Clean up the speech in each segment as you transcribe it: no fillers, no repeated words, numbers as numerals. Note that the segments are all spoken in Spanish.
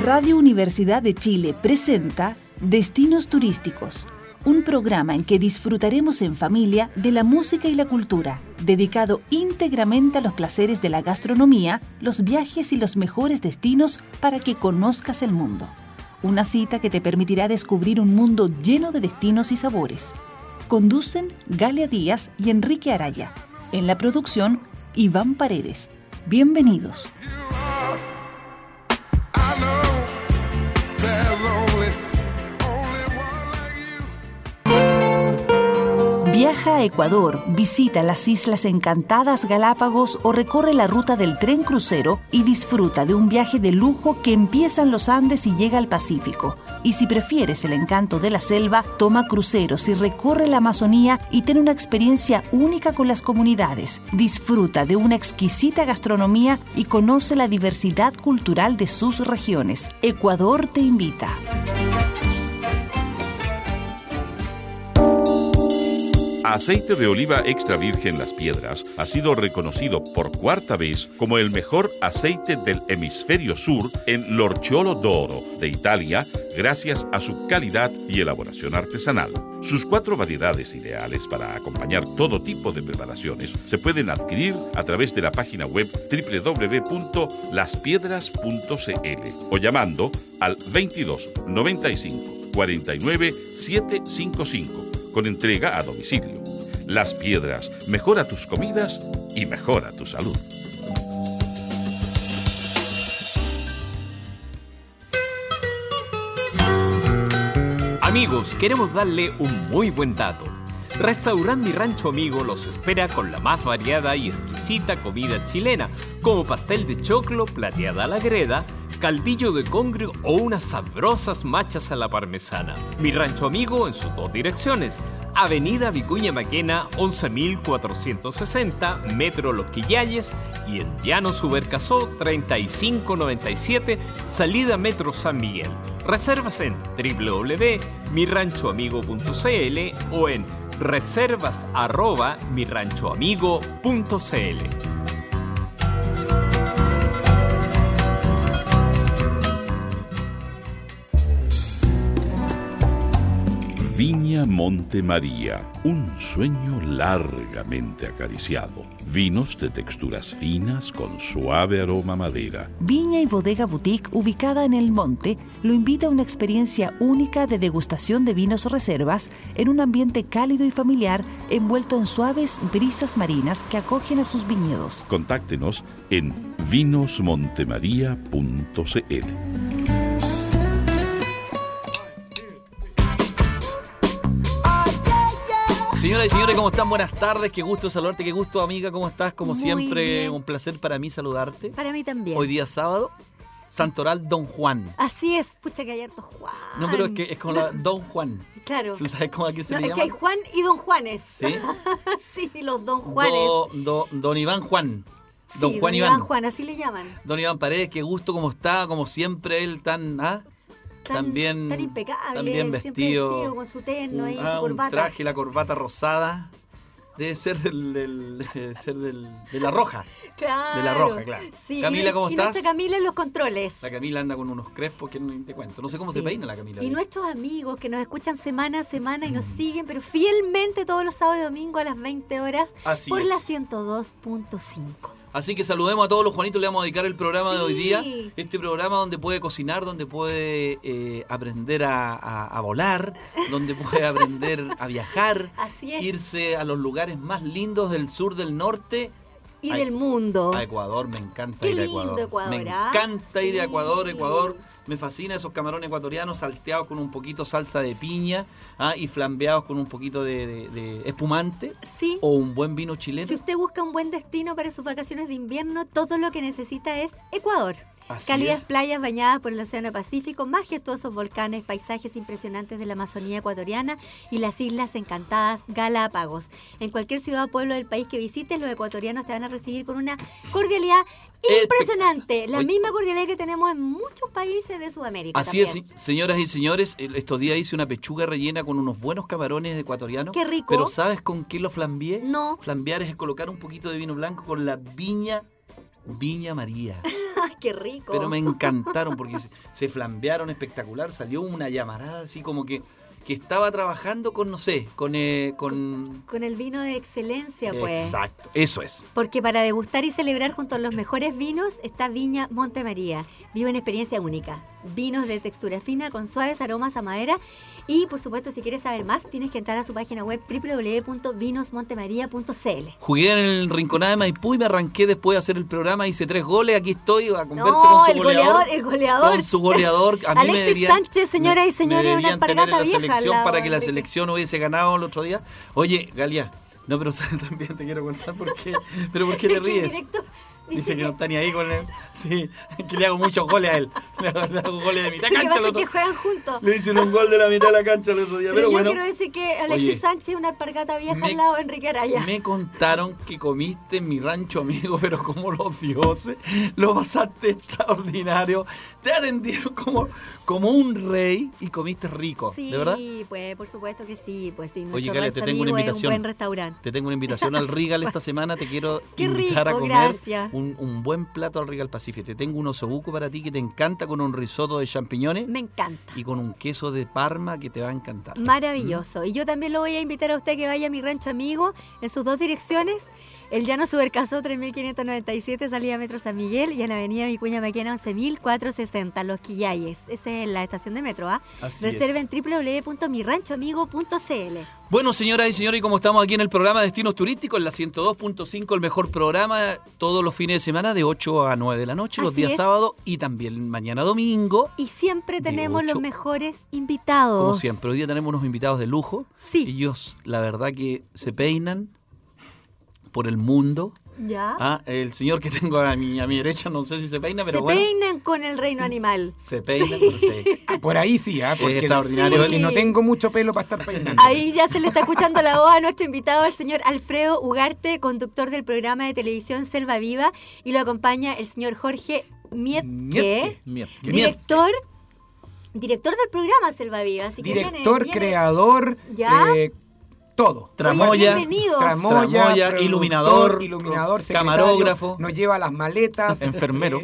Radio Universidad de Chile presenta Destinos Turísticos, un programa en que disfrutaremos en familia de la música y la cultura, dedicado íntegramente a los placeres de la gastronomía, los viajes y los mejores destinos para que conozcas el mundo. Una cita que te permitirá descubrir un mundo lleno de destinos y sabores. Conducen Galia Díaz y Enrique Araya. En la producción, Iván Paredes. Bienvenidos. Viaja a Ecuador, visita las Islas Encantadas Galápagos o recorre la ruta del tren crucero y disfruta de un viaje de lujo que empieza en los Andes y llega al Pacífico. Y si prefieres el encanto de la selva, toma cruceros y recorre la Amazonía y ten una experiencia única con las comunidades. Disfruta de una exquisita gastronomía y conoce la diversidad cultural de sus regiones. Ecuador te invita. Aceite de oliva extra virgen Las Piedras ha sido reconocido por cuarta vez como el mejor aceite del hemisferio sur en l'Orciolo d'Oro de Italia, gracias a su calidad y elaboración artesanal. Sus 4 variedades ideales para acompañar todo tipo de preparaciones se pueden adquirir a través de la página web www.laspiedras.cl o llamando al 22 95 49 755 con entrega a domicilio. Las Piedras, mejora tus comidas y mejora tu salud. Amigos, queremos darle un muy buen dato. Restaurant Mi Rancho Amigo los espera con la más variada y exquisita comida chilena, como pastel de choclo, plateada a la greda, caldillo de congrio o unas sabrosas machas a la parmesana. Mi Rancho Amigo en sus 2 direcciones: Avenida Vicuña Maquena, 11.460, Metro Los Quillayes, y en Llano Subercasó, 3597, salida Metro San Miguel. Reservas en www.miranchoamigo.cl o en reservas@miranchoamigo.cl. Viña Monte María, un sueño largamente acariciado. Vinos de texturas finas con suave aroma a madera. Viña y Bodega Boutique, ubicada en El Monte, lo invita a una experiencia única de degustación de vinos reservas en un ambiente cálido y familiar, envuelto en suaves brisas marinas que acogen a sus viñedos. Contáctenos en vinosmontemaria.cl. Señoras y señores, ¿cómo están? Buenas tardes, qué gusto saludarte, qué gusto, amiga, ¿cómo estás? Como Muy siempre, bien. un placer para mí saludarte. Para mí también. Hoy día sábado, Santoral Don Juan. Así es, pucha que hay harto Juan. No, pero es que es como la Don Juan. Claro. ¿Tú sabes cómo aquí se No, le es llama? que hay Juan y Don Juanes. ¿Sí? Sí, los Don Juanes. Don Iván Juan. Sí, Don Juan Iván. Juan, así le llaman. Don Iván Paredes, qué gusto, cómo está, como siempre, él tan bien impecable. también siempre vestido con su terno y su un corbata. traje, la corbata rosada. Debe ser de la roja. Claro. De la roja, claro. Sí, Camila, ¿cómo y estás? nuestra Camila en los controles. La Camila anda con unos crespos que no te cuento. No sé cómo se peina la Camila. Y nuestros amigos que nos escuchan semana a semana y nos siguen, pero fielmente todos los sábados y domingos a las 20 horas Así por es. la 102.5. Así que saludemos a todos los Juanitos, le vamos a dedicar el programa de hoy día. Sí. Este programa donde puede cocinar, donde puede aprender a volar, donde puede aprender a viajar, Así es. irse a los lugares más lindos del sur, del norte. Y del mundo. A Ecuador, me encanta Qué ir a lindo Ecuador. Ecuador, Me ¿ah? encanta ir a Sí. Ecuador. Me fascina esos camarones ecuatorianos salteados con un poquito salsa de piña y flambeados con un poquito de espumante Sí. o un buen vino chileno. Si usted busca un buen destino para sus vacaciones de invierno, todo lo que necesita es Ecuador. Así Cálidas es. playas bañadas por el Océano Pacífico, majestuosos volcanes, paisajes impresionantes de la Amazonía ecuatoriana y las Islas Encantadas Galápagos. En cualquier ciudad o pueblo del país que visites, los ecuatorianos te van a recibir con una cordialidad impresionante. La Oye. misma cordialidad que tenemos en muchos países de Sudamérica. Así es, también. señoras y señores, estos días hice una pechuga rellena con unos buenos camarones ecuatorianos. Qué rico. Pero ¿sabes con qué lo flambié? No. Flambear es colocar un poquito de vino blanco con la Viña María. qué rico. Pero me encantaron porque se flambearon espectacular. Salió una llamarada así como que estaba trabajando con, no sé, con el vino de excelencia, pues. Exacto, eso es. Porque para degustar y celebrar junto a los mejores vinos está Viña Montemaría. Vive una experiencia única. Vinos de textura fina con suaves aromas a madera. Y, por supuesto, si quieres saber más, tienes que entrar a su página web www.vinosmontemaria.cl. Jugué en el Rinconada de Maipú y me arranqué después de hacer el programa. Hice 3 goles. Aquí estoy a conversar con su goleador. El goleador. Con su goleador. A mí Alexis Sánchez, señoras y señores, una alpargata vieja. Para que la selección hubiese ganado el otro día. Oye, Galia, no, pero también te quiero contar por qué. ¿Pero por qué te ríes? Dice que no está ni ahí con él. Sí, que le hago muchos goles a él. Le hago goles de mitad cancha. Lo que juegan juntos. Le hicieron un gol de la mitad de la cancha el otro día. Pero yo bueno, quiero decir que Alexis Sánchez es una alpargata vieja al lado de Enrique Araya. Me contaron que comiste en mi rancho, amigo, pero como los dioses, lo pasaste extraordinario. Te atendieron como un rey y comiste rico, sí, ¿de verdad? Sí, pues por supuesto que sí. Pues sí, oye, Galia, te tengo una invitación. Es un buen restaurante. Te tengo una invitación al Regal esta semana. Te quiero invitar a comer un buen plato al Regal Pacific. Te tengo un osobuco para ti que te encanta con un risotto de champiñones. Me encanta. Y con un queso de Parma que te va a encantar. Maravilloso. Y yo también lo voy a invitar a usted que vaya a mi rancho amigo en sus 2 direcciones. El Llano Supercasó 3597, salida Metro San Miguel, y en la avenida Vicuña Maquena 11460, Los Quillayes. Esa es la estación de metro, ¿ah? Reserven www.miranchoamigo.cl. Bueno, señoras y señores, y como estamos aquí en el programa Destinos Turísticos, en la 102.5, el mejor programa, todos los fines de semana de 8 a 9 de la noche, los días sábados y también mañana domingo. Y siempre tenemos los mejores invitados. Como siempre, hoy día tenemos unos invitados de lujo. Sí. Ellos, la verdad que se peinan por el mundo. ¿Ya? El señor que tengo a mi derecha, no sé si se peina, pero bueno. Se peinan con el reino animal. Se peinan, sí. Por ahí sí, porque es extraordinario. Porque no tengo mucho pelo para estar peinando. Ahí ya se le está escuchando la voz a nuestro invitado, el señor Alfredo Ugarte, conductor del programa de televisión Selva Viva, y lo acompaña el señor Jorge Mietke. Director del programa Selva Viva. Así que director, viene, creador, todo. Tramoya, iluminador, camarógrafo, nos lleva a las maletas, enfermero,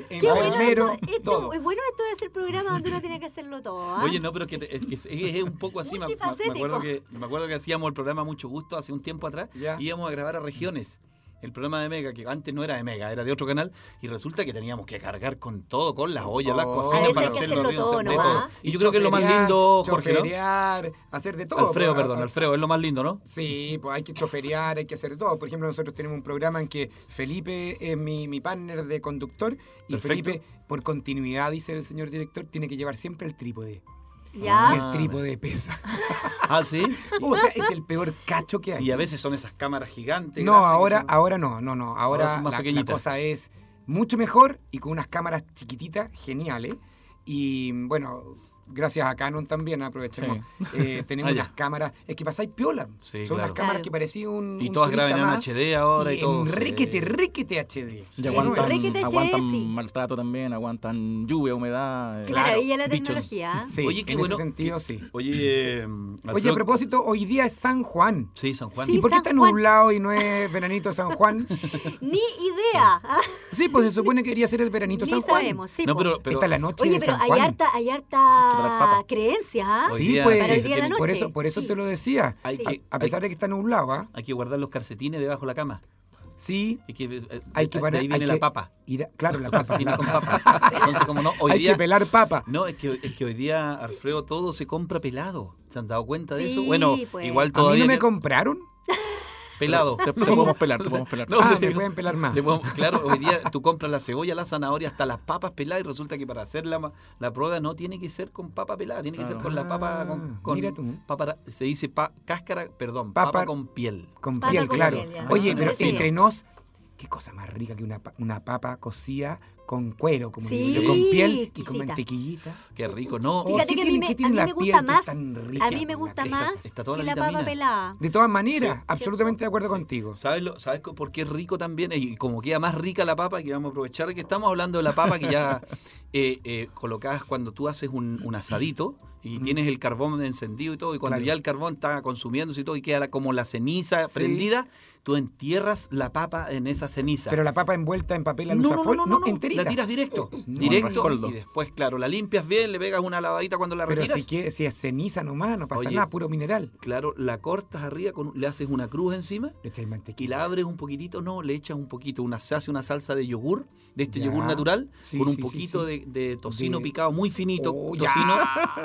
todo. Es bueno esto de hacer programa donde uno tiene que hacerlo todo. Oye, no, pero es un poco así. Me acuerdo que hacíamos el programa Mucho Gusto hace un tiempo atrás. Íbamos a grabar a regiones. El programa de Mega, que antes no era de Mega, era de otro canal, y resulta que teníamos que cargar con todo, con las ollas, las cocinas, para hacerlo todo, ¿no? Y yo creo que es lo más lindo, Jorge, ¿no? Hacer de todo. Alfredo, es lo más lindo, ¿no? Sí, pues hay que choferear, hay que hacer de todo. Por ejemplo, nosotros tenemos un programa en que Felipe es mi partner de conductor, y perfecto. Felipe, por continuidad, dice el señor director, tiene que llevar siempre el trípode. ¿Ya? Y el trípode pesa. ¿Ah, sí? O sea, es el peor cacho que hay. Y a veces son esas cámaras gigantes. No, ahora no. Ahora la cosa es mucho mejor y con unas cámaras chiquititas, geniales. Y bueno, gracias a Canon también, aprovechemos. Sí. Tenemos unas cámaras, es que pasáis piola. Sí, son unas cámaras que parecían un. Y todas graban en HD ahora y todo. Requete HD. Y aguantan maltrato también, aguantan lluvia, humedad. Claro, y la tecnología. Sí, oye, qué en bueno. ese sentido, sí. Oye, a propósito, hoy día es San Juan. Sí, San Juan. ¿Y por qué está nublado y no es veranito San Juan? Ni idea. Sí, pues se supone que quería ser el veranito San Juan. Ni sabemos, sí. No, pero esta es la noche de San Juan. Oye, pero hay harta creencias, ¿ah? Sí, pues para el día de la noche. Por eso te lo decía. A pesar de que está nublado, hay que guardar los calcetines debajo de la cama. Sí. Hay que poner, ahí viene la papa. Claro, la papa. Viene con papa. Entonces, como no, hay que pelar papa. No, es que hoy día, Alfredo, todo se compra pelado. ¿Se han dado cuenta de eso? Sí, bueno, pues. igual todavía. ¿A mí no me compraron? Pelado. Te podemos pelar. No, me pueden pelar más. Claro, hoy día tú compras la cebolla, la zanahoria, hasta las papas peladas, y resulta que para hacer la prueba no tiene que ser con papa pelada, tiene que ser con la papa con mira tú. Papa, se dice papa con piel. Con piel, claro. Piel, oye, pero entre nos, qué cosa más rica que una papa cocida con cuero, como digo yo, con piel y con mantequillita. Qué rico, ¿no? Fíjate que a mí me gusta más, que la papa pelada. De todas maneras, absolutamente de acuerdo contigo. ¿Sabes por qué es rico también? Y como queda más rica la papa, que vamos a aprovechar que estamos hablando de la papa que ya colocás cuando tú haces un asadito y tienes el carbón encendido y todo, y cuando ya el carbón está consumiéndose y todo, y queda como la ceniza prendida, tú entierras la papa en esa ceniza. Pero la papa envuelta en papel alusafol, enterita. lavadita. La tiras directo. Directo. Y después, claro, la limpias bien, le pegas una lavadita cuando la retiras. Pero si es ceniza nomás, no pasa nada, puro mineral. Claro, la cortas arriba, le haces una cruz encima. Le echáis mantequilla. Y la abres un poquitito, le echas un poquito. Se hace una salsa de yogur, de este yogur natural, con un poquito de tocino picado muy finito. Tocino.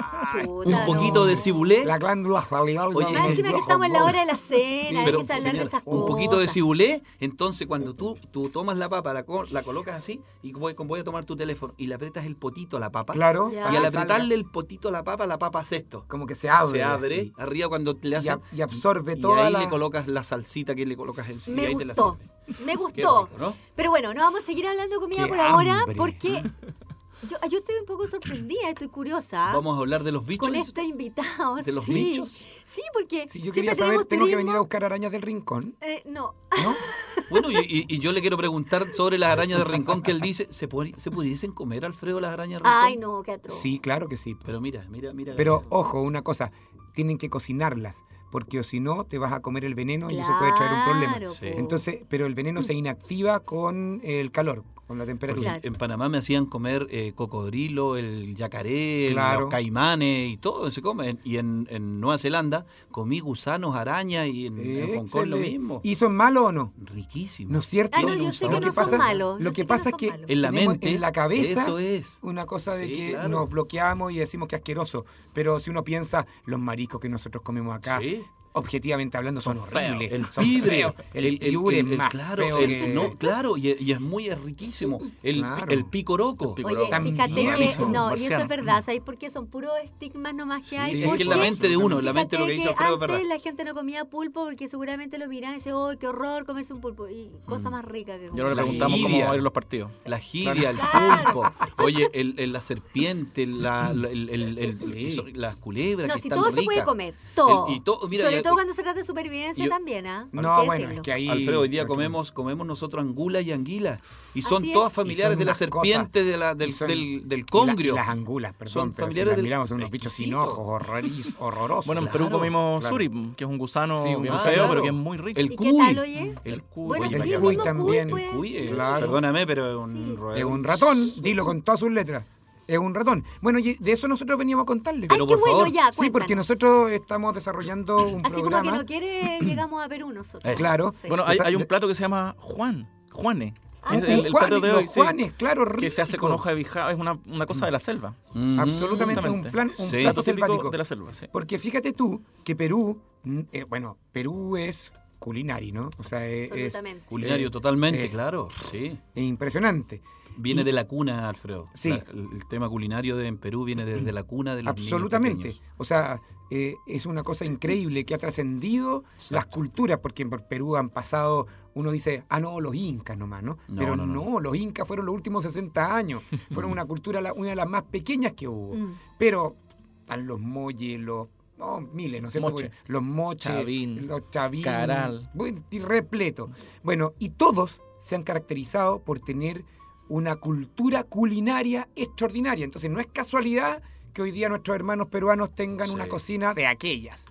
Un poquito de cibulé. La glándula salival. Oye, encima que estamos en la hora de la cena, hay que hablar de esas cosas. Un poquito de cibulé, entonces cuando tú tomas la papa, la colocas así, y voy a tomar tu teléfono, y le apretas el potito a la papa. Claro. Y al apretarle el potito a la papa hace esto. Como que se abre. Se abre, arriba cuando le haces. Y absorbe toda y ahí le colocas la salsita que le colocas encima. Me y ahí gustó. te la Me gustó. Rico, ¿no? Pero bueno, no vamos a seguir hablando de comida por ahora porque yo estoy un poco sorprendida, estoy curiosa. Vamos a hablar de los bichos. Con este invitado. ¿De los bichos? Sí, porque si yo quería saber, ¿tengo que venir a buscar arañas del rincón? No. ¿No? Bueno, y yo le quiero preguntar sobre las arañas de rincón que él dice. ¿Se pudiesen comer, Alfredo, las arañas de rincón? Ay, no, qué atroz. Sí, claro que sí. Pero mira. Pero ojo, una cosa, tienen que cocinarlas. Porque o si no, te vas a comer el veneno y eso puede traer un problema. Sí. Entonces, pero el veneno se inactiva con el calor, con la temperatura. Porque en Panamá me hacían comer cocodrilo, el yacaré, los caimanes y todo se come. Y en Nueva Zelanda comí gusanos, arañas y en Hong Kong lo mismo. ¿Y son malos o no? Riquísimos. ¿No es cierto? Ah, no, yo sé que no son malos. Lo que pasa es que en la mente, en la cabeza, eso es una cosa de que nos bloqueamos y decimos que es asqueroso. Pero si uno piensa, los mariscos que nosotros comemos acá, objetivamente hablando, son horribles. El pidre, el piure es más feo que... claro, y es muy riquísimo. El picoroco. Oye, fíjate que y eso es verdad, ¿sabes? Porque son puros estigmas nomás que hay. Sí, es que en la mente de uno, en la mente de lo que dice Alfredo es verdad. Antes la gente no comía pulpo porque seguramente lo miraban y decían, ¡oh, qué horror comerse un pulpo! Y cosa más rica que comer. Ya le preguntamos cómo van a ir los partidos. La jibia, el pulpo. Oye, la serpiente, las culebras. No, que si están todo ricas. se puede comer, todo. Mira, sobre todo cuando se trata de supervivencia también, ¿ah? No, bueno, es que ahí... Alfredo, hoy día comemos nosotros angulas y anguilas. Y son todas familiares de la serpiente del congrio. Las angulas, perdón, son pero familiares si las miramos, son unos bichos sin ojos, horrorosos. Bueno, en Perú comimos suri, que es un gusano bien feo, pero que es muy rico. El cuy. ¿Qué tal, oye? El cuy. Bueno, el cuy también. El cuy, claro. Perdóname, pero es un ratón, dilo con todas sus letras. Es un ratón. Bueno, y de eso nosotros veníamos a contarle. Pero por favor. Ya, cuéntanos. Sí, porque nosotros estamos desarrollando un así programa. Como que no quiere, llegamos a Perú nosotros. Claro. Sí. Bueno, hay un plato que se llama Juane. El plato de hoy, Juanes, claro, rico. Que se hace con hoja de bijao, es una cosa de la selva. Absolutamente, un plato selvático de la selva, sí. Porque fíjate tú que Perú, Perú es culinario, ¿no? O sea, es culinario totalmente, claro, sí. Es impresionante. Viene de la cuna, Alfredo. Sí. El tema culinario en Perú viene desde la cuna de los absolutamente. niños. O sea, es una cosa increíble que ha trascendido las culturas, porque por Perú han pasado, uno dice, los incas nomás, ¿no? Pero no, los incas fueron los últimos 60 años. Fueron una cultura, una de las más pequeñas que hubo. Pero están los moyes, miles, ¿no es cierto? Los moches, los chavín, caral. Y repleto. Bueno, y todos se han caracterizado por tener una cultura culinaria extraordinaria. Entonces no es casualidad que hoy día nuestros hermanos peruanos tengan una cocina de aquellas.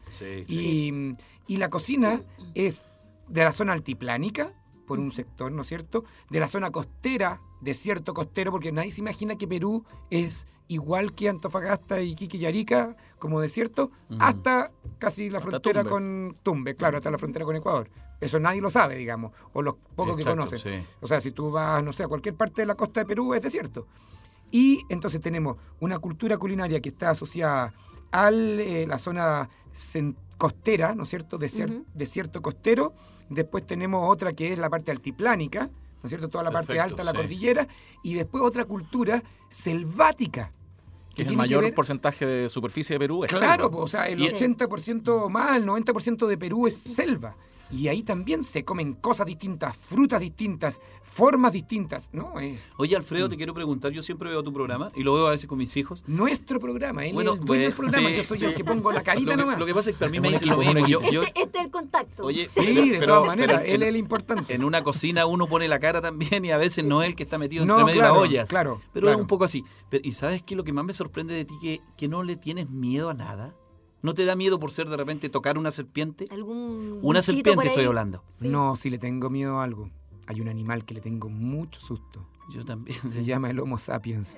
Y la cocina es de la zona altiplánica, por un sector, ¿no es cierto? De la zona costera, desierto costero, porque nadie se imagina que Perú es igual que Antofagasta, Iquique y Arica, como desierto, hasta casi la frontera con Tumbes, claro, hasta la frontera con Ecuador. Eso nadie lo sabe, digamos, o los pocos que conocen. Sí. O sea, si tú vas, no sé, a cualquier parte de la costa de Perú, es desierto. Y entonces tenemos una cultura culinaria que está asociada a la zona costera, ¿no es cierto? Desierto costero. Después tenemos otra que es la parte altiplánica, ¿no es cierto? Toda la parte alta de la cordillera. Y después otra cultura selvática. Que es el mayor porcentaje de superficie de Perú. Claro, o sea, el 80% más, el 90% de Perú es selva. Y ahí también se comen cosas distintas, frutas distintas, formas distintas, ¿no? Oye, Alfredo, te quiero preguntar, yo siempre veo tu programa y lo veo a veces con mis hijos. Nuestro programa, él es el dueño del programa, yo soy el que pongo la carita nomás. Lo que pasa es que a mí me dicen lo mismo. Este es el contacto. Oye, sí, de todas maneras, él es el importante. En una cocina uno pone la cara también y a veces no es el que está metido entre medio de las ollas. Claro, pero es un poco así. ¿Y sabes qué? Lo que más me sorprende de ti que no le tienes miedo a nada. ¿No te da miedo por ser de repente tocar una serpiente? Una serpiente estoy hablando. Sí. No, si le tengo miedo a algo. Hay un animal que le tengo mucho susto. Yo también. Se llama el Homo sapiens.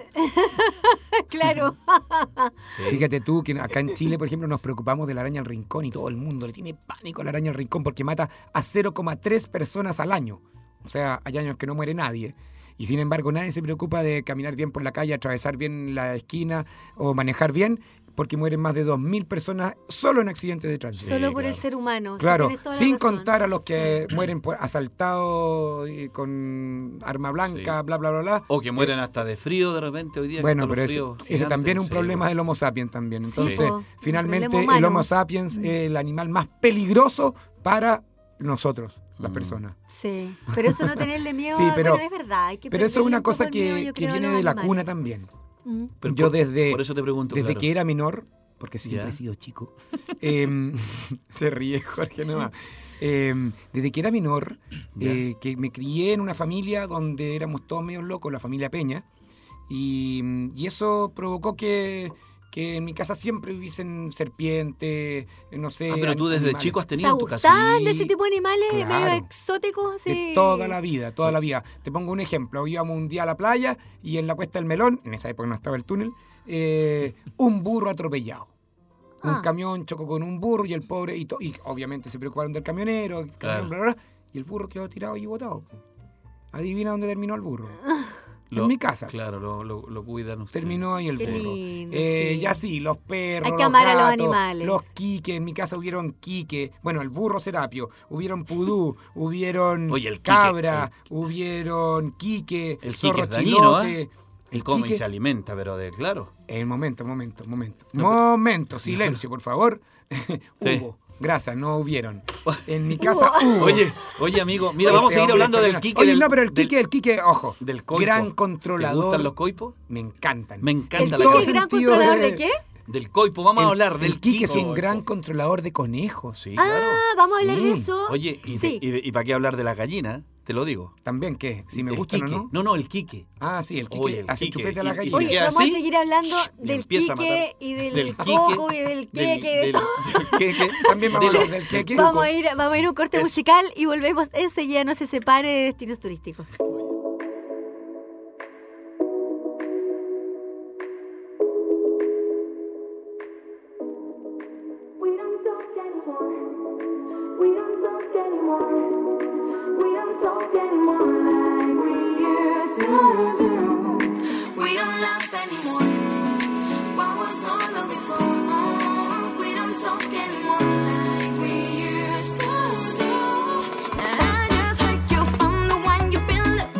Claro. Sí. Fíjate tú que acá en Chile, por ejemplo, nos preocupamos de la araña al rincón y todo el mundo le tiene pánico a la araña al rincón porque mata a 0,3 personas al año. O sea, hay años que no muere nadie. Y sin embargo, nadie se preocupa de caminar bien por la calle, atravesar bien la esquina o manejar bien, porque mueren más de 2.000 personas solo en accidentes de tránsito. Solo por el ser humano. Claro, sin contar a los que mueren por asaltados con arma blanca, bla, bla, bla, bla. O que mueren hasta de frío de repente hoy día. Bueno, pero ese también es un problema del Homo sapiens también. Entonces, finalmente, el Homo sapiens es el animal más peligroso para nosotros, las personas. Sí, pero eso no tenerle miedo, sí, pero, bueno, es verdad. Hay que pero eso es una cosa que viene de la cuna también. Pero yo por eso te pregunto, desde que era menor, porque siempre he sido chico, se ríe Jorge nomás. Desde que era menor, que me crié en una familia donde éramos todos medio locos, la familia Peña, y eso provocó que en mi casa siempre hubiesen serpientes, no sé. Pero tú desde animales. chico has tenido en tu casa. ¿Gustan de ese tipo de animales medio exóticos? Sí. De toda la vida, toda la vida. Te pongo un ejemplo. Íbamos un día a la playa y en la Cuesta del Melón, en esa época no estaba el túnel, un burro atropellado. Un camión chocó con un burro y el pobre, y obviamente se preocuparon del camionero, el camión, bla, bla, bla, y el burro quedó tirado y botado. Adivina dónde terminó el burro. En mi casa. Claro, lo cuidan ustedes. Terminó ahí el burro. Lindo, ya sí, los perros, hay que los amar gatos, a los animales. los quiques. En mi casa hubieron quique. Bueno, el burro serapio. Hubieron pudú, hubieron cabra, hubieron quique, el zorro quique es dañino, chilote. El come y se alimenta, pero claro. Momento, silencio, por favor. Hubo. Gracias, no hubieron. En mi casa hubo. Oye, amigo, mira, vamos a seguir hablando del quique. Oye, pero el quique, ojo. Del coipo. Gran controlador. ¿Te gustan los coipos? Me encantan. Me encanta ¿El quique es gran controlador de qué? Del coipo, vamos a hablar del quique. Es un gran controlador de conejos. Sí, claro. Vamos a hablar de eso. Oye, ¿y para qué hablar de la gallina? Te lo digo. ¿También qué? ¿Si me gustan quique. o no? No, el quique. Ah, sí, el quique. Hace chupete a la gallina. Oye, vamos a seguir hablando del quique y del coco y del queque. También vamos a hablar del queque. Vamos a ir a un corte musical y volvemos enseguida. No se separe de Destinos Turísticos. And I just like you from the one you build up.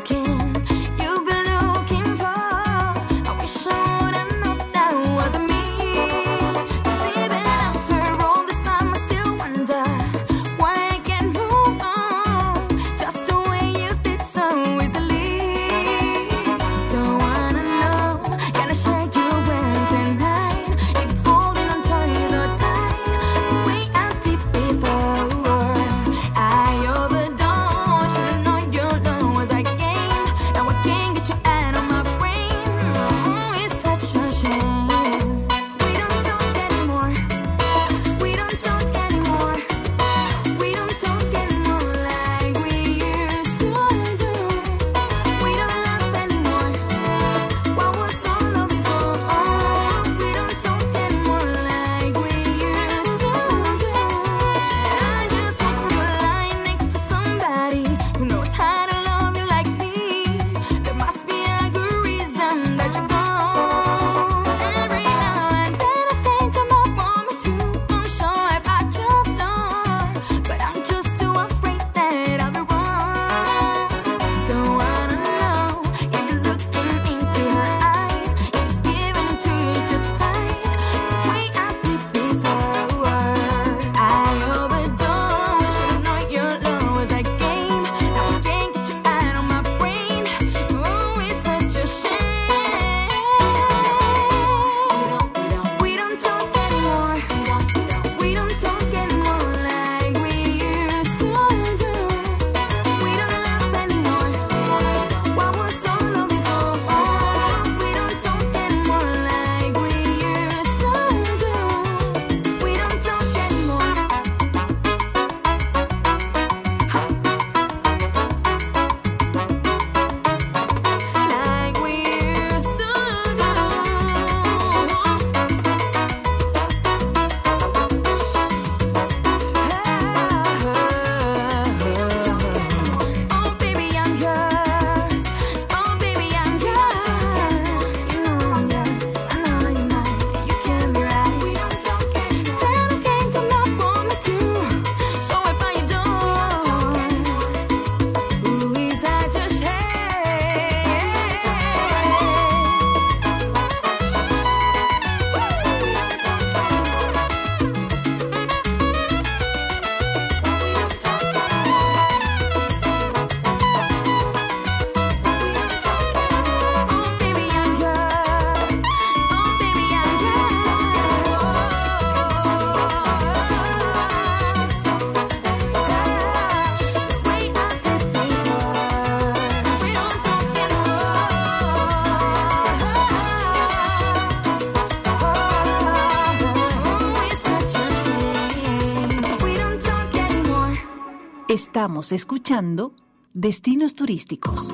Estamos escuchando Destinos Turísticos.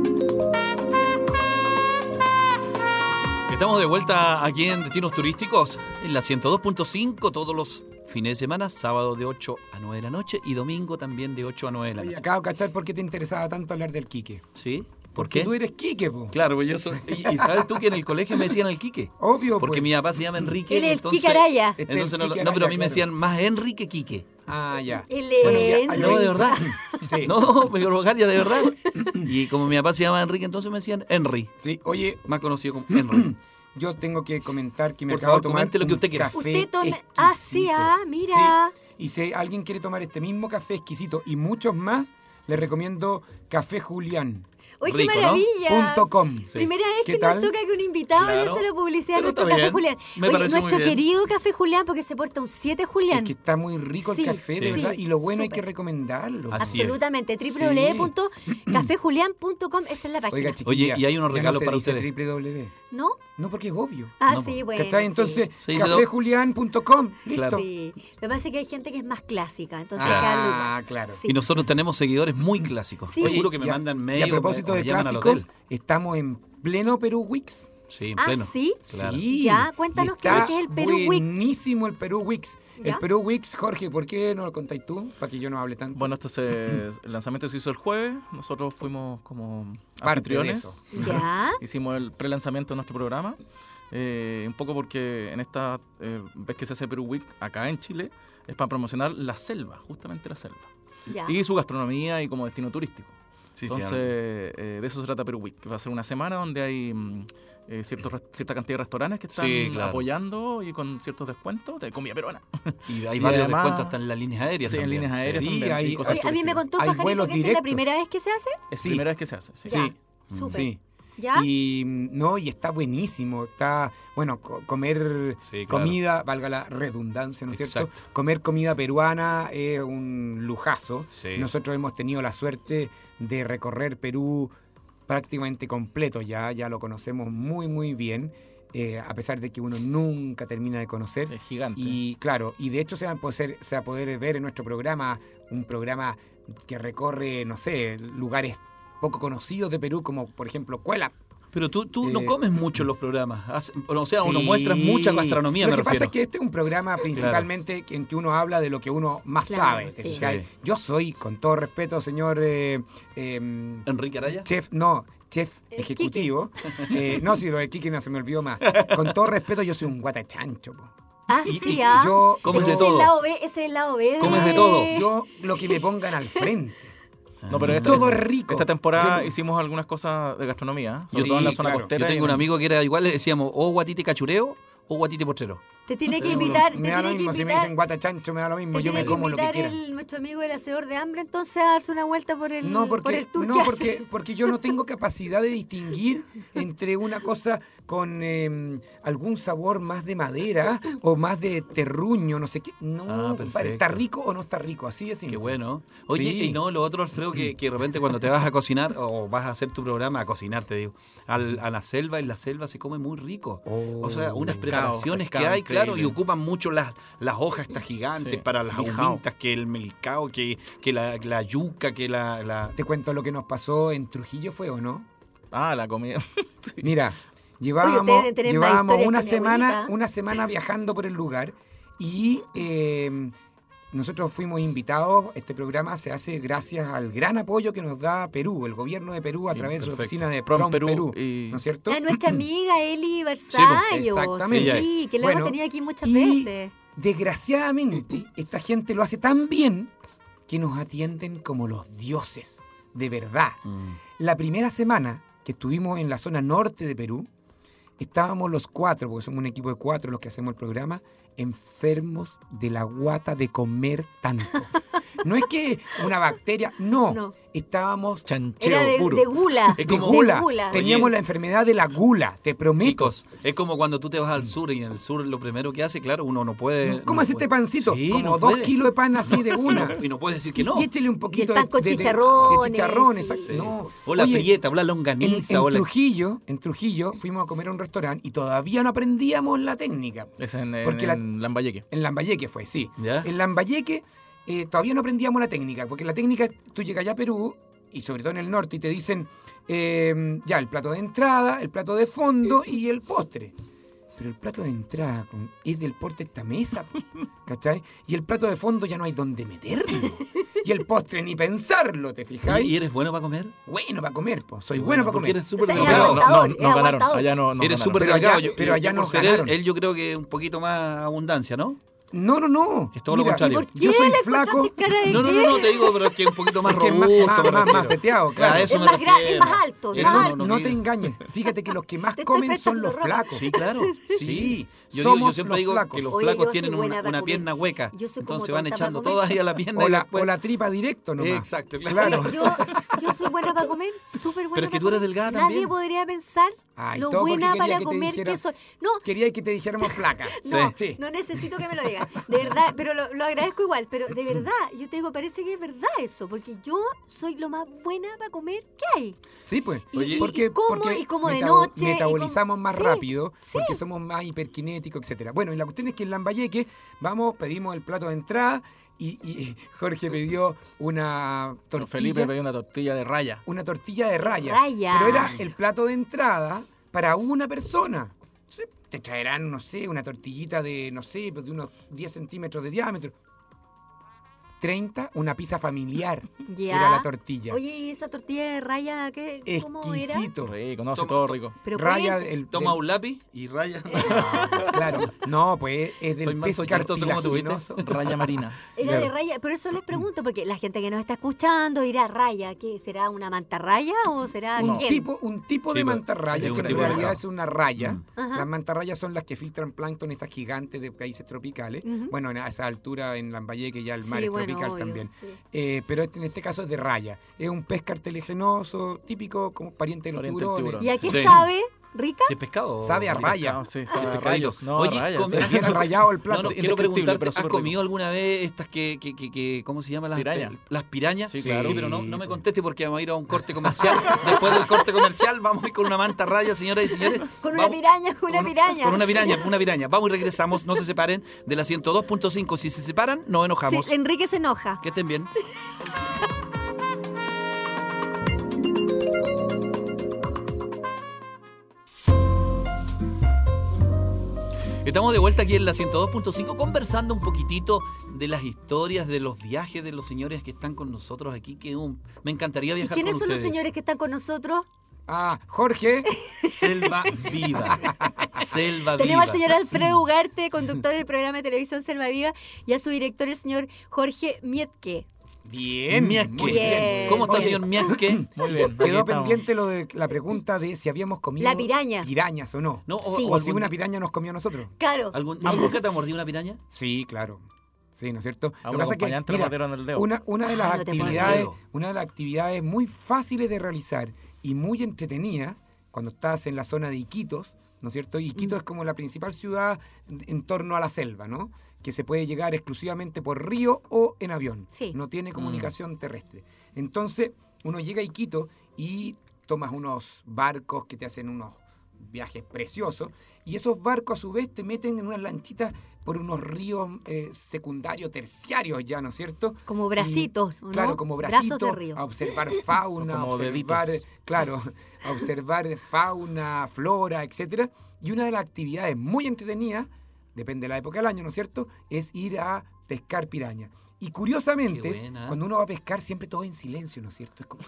Estamos de vuelta aquí en Destinos Turísticos, en la 102.5, todos los fines de semana, sábado de 8 a 9 de la noche y domingo también de 8 a 9 de la noche. Oye, acabo de cachar por qué te interesaba tanto hablar del Quique. ¿Sí? ¿Por Porque qué? tú eres Quique, po. Claro, pues yo soy... Y sabes tú que en el colegio me decían el Quique. Obvio, Porque pues. mi papá se llama Enrique. Él es el entonces, Quique Araya. Entonces Quique no, pero a mí Araya, me decían más Enrique Quique. Ah, ya. Él Bueno, ya, es No, de verdad. Sí. No, me ya de verdad. Y como mi papá se llama Enrique, entonces me decían Henry, Sí, oye, más conocido como Henry. yo tengo que comentar que me Por acabo favor, de tomar comente lo que un usted quiera. café Usted tome... exquisito. Ah, sí, mira. Sí. Y si alguien quiere tomar este mismo café exquisito y muchos más, les recomiendo Café Julián. ¡Uy, qué Rico, ¿no? maravilla! .com. Primera vez ¿Qué que tal? nos toca que un invitado Claro. le hace la publicidad a Pero nuestro está Café bien. Julián. Me Oye, parece nuestro muy bien. querido Café Julián, porque se porta un 7 Julián. Es que está muy rico Sí, el café, de sí. verdad. Y lo bueno hay Súper. que recomendarlo. Así es. Absolutamente. www.cafejulian.com, esa es la página. Oiga, chiquilla, Oye, y hay unos ya regalos no se para dice ustedes. www. ¿No? No, porque es obvio. Ah, No, sí, po. bueno. ¿Cachai? sí. Entonces, Se dice cafejulian.com. Listo. Claro. Sí. Lo que pasa es que hay gente que es más clásica, entonces Claro. cada lugar. Ah, claro. Sí. Y nosotros tenemos seguidores muy clásicos. Sí. Te juro que me Y a- mandan Y mail a propósito o me de llaman al clásicos, hotel. estamos en pleno Perú Weeks. Sí, en Ah, pleno. ¿sí? Claro. Sí. Ya, cuéntanos Y qué es está el Perú Weeks. buenísimo el Perú Weeks. Ya. El Perú Weeks, Jorge, ¿por qué no lo contáis tú? Para que yo no hable tanto. Bueno, el lanzamiento se hizo el jueves. Nosotros fuimos como Parte de anfitriones. eso. Ya. Hicimos el pre-lanzamiento de nuestro programa. Un poco porque en esta vez que se hace Perú Week acá en Chile es para promocionar la selva, justamente la selva. Ya. Y su gastronomía y como destino turístico. Sí, Entonces, de eso se trata Perú Week, que va a ser una semana donde hay cierta cantidad de restaurantes que están Sí, claro. apoyando y con ciertos descuentos de comida peruana. Y hay Y varios además- descuentos hasta en las líneas aéreas. Sí, en también. líneas aéreas Sí, también. hay- y cosas Oye, a mí me turísticas. contó Hay Pajarito vuelos que esta es la directos. primera vez que se hace. Es Sí. primera vez que se hace. Sí. Ya. Sí. Súper. Sí. ¿Ya? Y no, y está buenísimo. Está, bueno, comer Sí, claro. comida, valga la redundancia, ¿no es cierto? Exacto. Comer comida peruana es un lujazo. Sí. Nosotros hemos tenido la suerte de recorrer Perú prácticamente completo ya lo conocemos muy, muy bien, a pesar de que uno nunca termina de conocer. Es gigante. Y claro, y de hecho se va a poder ver en nuestro programa, un programa que recorre, no sé, lugares poco conocidos de Perú, como por ejemplo Cuela. Pero tú no Eh, comes mucho en los programas. O sea, uno Sí. muestra mucha gastronomía, Lo me que refiero. pasa es que este es un programa principalmente en que uno habla de lo que uno más Claro, sabe. sí. ¿te fijas? Sí. Yo soy, con todo respeto, señor Enrique Araya. chef ejecutivo. No, si lo de Kiki no se me olvidó más. Con todo respeto, yo soy un guatachancho. Po. Ah, Y- sí, y ah. yo- Comes yo- de Ese es el todo. lado B, ese es el lado B. Comes de todo. Yo lo que me pongan al frente. No, pero Y esta, todo es rico. Esta temporada Yo no- hicimos algunas cosas de gastronomía, sobre Sí, todo en la zona claro. costera. Yo tengo y un en- amigo que era igual, le decíamos o guatite cachureo o guatite potrero. Te tiene que invitar, te Me da lo tiene que mismo, si me invitar. dicen guatachancho me da lo mismo, Te yo me tiene que como lo que invitar quiera. nuestro amigo el hacedor de hambre, entonces a darse una vuelta por el, No, por porque, el tour no que porque, hace. porque yo no tengo capacidad de distinguir entre una cosa con algún sabor más de madera o más de terruño, no sé qué. No, compadre, perfecto. ¿está rico o no está rico? Así es. Qué bueno. Oye, Sí. y no, lo otro, Alfredo, que de repente cuando te vas a cocinar o vas a hacer tu programa, a cocinar, te digo, a la selva, en la selva se come muy rico. O sea, unas preparaciones que pescado hay, claro, y increíble. ocupan mucho las hojas estas gigantes Sí, para las milcao. humitas, que el milcao, que la yuca, que la... Te cuento lo que nos pasó en Trujillo, ¿fue o no? Ah, la comida. Sí. Mira, ustedes deben tener más llevábamos historias una que mi semana, abuelita. una semana viajando por el lugar y nosotros fuimos invitados. Este programa se hace gracias al gran apoyo que nos da Perú, el gobierno de Perú, a Sí, través de su perfecto. oficina de Prom Prom Perú Perú, y- ¿no es cierto? A nuestra amiga Eli Versallo. exactamente. Sí, que la Bueno, hemos tenido aquí muchas y veces. desgraciadamente, esta gente lo hace tan bien que nos atienden como los dioses, de verdad. La primera semana que estuvimos en la zona norte de Perú, estábamos los cuatro, porque somos un equipo de cuatro los que hacemos el programa, enfermos de la guata de comer tanto. No es que una bacteria, no. No. Estábamos Chancheo Era de puro. gula. Es de como- gula. gula. Teníamos Oye. la enfermedad de la gula, te prometo. Chicos, es como cuando tú te vas al sur y en el sur lo primero que hace, claro, uno no puede... ¿Cómo no hace este puede- pancito? Sí, Como no 2 puede. kilos de pan así de una. Y no puedes decir que no. Y échele un poquito Y el pan con de chicharrones, chicharrones. sí. No. O la Oye, prieta, o la en longaniza, o la... Trujillo fuimos a comer a un restaurante y todavía no aprendíamos la técnica. Es Porque en Lambayeque. En Lambayeque fue, sí. ¿Ya? En Lambayeque todavía no aprendíamos la técnica, porque la técnica, tú llegas allá a Perú, y sobre todo en el norte, y te dicen, ya, el plato de entrada, el plato de fondo y el postre. Pero el plato de entrada es del porte de esta mesa, ¿cachai? Y el plato de fondo ya no hay dónde meterlo. Y el postre ni pensarlo, ¿te fijas? ¿Y eres bueno para comer? Bueno para comer, pues. Soy bueno para comer. Eres súper delgado. No ganaron. Allá no eres ganaron. súper delgado. Pero allá no ganaron. Él yo creo que un poquito más abundancia, ¿no? No. Es todo lo contrario. ¿Por qué yo soy le flaco. cara de No, te digo, pero es que es un poquito más robusto. Más seteado, claro. Es más grande, es más alto. No te engañes. Fíjate que los que más comen son los flacos. Sí, claro. Sí. Yo siempre digo que los Oye, flacos yo tienen soy buena una para pierna comer. hueca. Yo soy como Entonces van tonta echando para comer. todas ahí a la pierna. O la tripa directo nomás. Exacto, claro. Oye, yo soy buena para comer, súper buena. Pero es que para tú eres comer. delgada Nadie también. podría pensar lo todo buena porque quería para que te comer dijera- que soy. No, Quería que te dijéramos flaca. no, Sí. no necesito que me lo digas. De verdad, pero lo agradezco igual. Pero de verdad, yo te digo, parece que es verdad eso. Porque yo soy lo más buena para comer que hay. Sí, pues. Y Porque como de noche. metabolizamos más Sí, rápido, sí. porque somos más hiperkinéticos, etcétera. Bueno, y la cuestión es que en Lambayeque pedimos el plato de entrada y Jorge pidió una tortilla. Felipe pidió una tortilla de raya. Una tortilla de raya. Raya. Pero era el plato de entrada para una persona. Entonces, te traerán, no sé, una tortillita de, no sé, de unos 10 centímetros de diámetro. 30, una pizza familiar. Ya. Era la tortilla. Oye, ¿y esa tortilla de raya cómo era? Exquisito. Rico, no, hace todo rico. Pero Raya Toma un lápiz y raya. Claro. No, pues es Soy del más pez chistoso como tú, ¿viste? cartilaginoso. Raya marina. Era Claro. de raya, por eso les pregunto, porque la gente que nos está escuchando dirá raya, ¿qué será una mantarraya o será Un quién? tipo Sí, de pues, mantarraya, es que un en tipo de realidad pescado. es una raya. Ajá. Las mantarrayas son las que filtran plancton, estas gigantes de países tropicales. Ujú. Bueno, a esa altura en Lambayeque ya el mar Sí, es bueno, tropical obvio, también. sí. Pero en este caso es de raya. Es un pez cartilaginoso, típico, como pariente de los Pariente del tiburones. tiburón. ¿Y a qué Sí. sabe? ¿Rica? ¿Qué pescado? Sabe a raya. Sí, sabe a Pescadito. rayos. No, Oye, a rayas. come- sí. Bien rayado el plato. No, quiero Indescriptible, preguntarte, pero ¿has súper comido alguna vez estas que ¿cómo se llama? Piraña. Las pirañas. Sí, claro. pero no me conteste porque vamos a ir a un corte comercial. Después del corte comercial vamos a ir con una manta raya, señoras y señores. Con una Vamos- piraña, con una piraña. Con una piraña. Vamos y regresamos, no se separen de la 102.5. Si se separan, nos enojamos. Sí, Enrique se enoja. Que estén bien. Estamos de vuelta aquí en la 102.5 conversando un poquitito de las historias de los viajes de los señores que están con nosotros aquí. Me encantaría ¿Y viajar quiénes con son los ustedes. señores que están con nosotros? Jorge. Selva Viva. Selva Tenemos Viva. al señor Alfredo Ugarte, conductor del programa de televisión Selva Viva, y a su director, el señor Jorge Mietke. Bien. Mietke. Muy bien. ¿Cómo está, Oye, señor Mietke? Muy bien. aquí Quedó estamos. pendiente lo de la pregunta de si habíamos comido La piraña. pirañas o no. No, Sí. O si una piraña nos comió a nosotros. Claro. ¿Nunca te ha mordido una piraña? Sí, claro. Sí, ¿no es cierto? A un acompañante le mordieron el dedo. una de las Ah, no te puedo actividades, creer. una de las actividades muy fáciles de realizar y muy entretenidas cuando estás en la zona de Iquitos, ¿no es cierto? Iquitos es como la principal ciudad en torno a la selva, ¿no? Que se puede llegar exclusivamente por río o en avión. Sí. No tiene comunicación terrestre. Entonces, uno llega a Iquitos y tomas unos barcos que te hacen unos viajes preciosos y esos barcos a su vez te meten en unas lanchitas por unos ríos secundarios, terciarios ya, ¿no es cierto? Como bracitos, Y, ¿no? claro, como Brazos bracitos, de río. a observar fauna, a Como observar, deditos. claro, a observar fauna, flora, etcétera. Y una de las actividades muy entretenidas, depende de la época del año, ¿no es cierto?, es ir a pescar piraña. Y curiosamente, Qué buena. cuando uno va a pescar, siempre todo en silencio, ¿no es cierto? Es como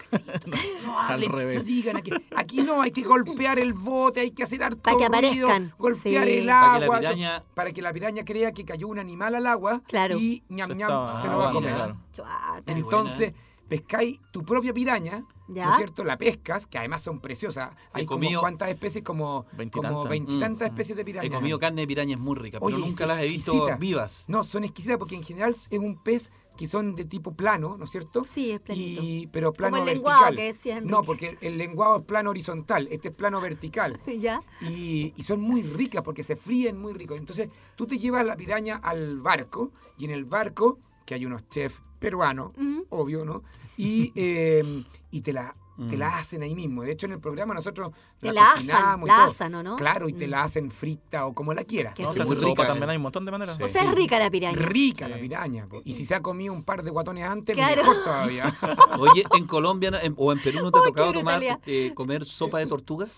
no Al hablen, revés. no digan, aquí no, hay que golpear el bote, hay que hacer harto Para que ruido, aparezcan, golpear sí. el Para que la agua, piraña- para que la piraña crea que cayó un animal al agua Claro. y ñam, Se ñam, está se lo va a ahogando, comer. claro. Chuata. Qué Entonces, pescáis tu propia piraña, ¿Ya? ¿no es cierto? La pescas, que además son preciosas. Hay como comido- cuántas especies, como Veintitantas. veintitantas especies de He piraña. comido carne de pirañas muy rica, pero Oye, nunca es las he visto exquisita. vivas. No, son exquisitas porque en general es un pez que son de tipo plano, ¿no es cierto? Sí, es planito. Pero plano Como el vertical. lenguado que decía Enrique. No, porque el lenguado es plano horizontal, este es plano vertical. ¿Ya? Y son muy ricas porque se fríen muy ricos. Entonces, tú te llevas la piraña al barco y en el barco, que hay unos chefs peruanos, Ujú. obvio, ¿no? Y te la te la hacen ahí mismo. De hecho, en el programa nosotros te la cocinamos ¿no? ¿no? Claro, y te la hacen frita o como la quieras. No, se hace sopa también, hay un montón de maneras. Sí. O sea, es rica la piraña. Rica la piraña. Y si se ha comido un par de guatones antes, mejor todavía. Oye, ¿en Colombia o en Perú no te ha tocado comer sopa de tortuga?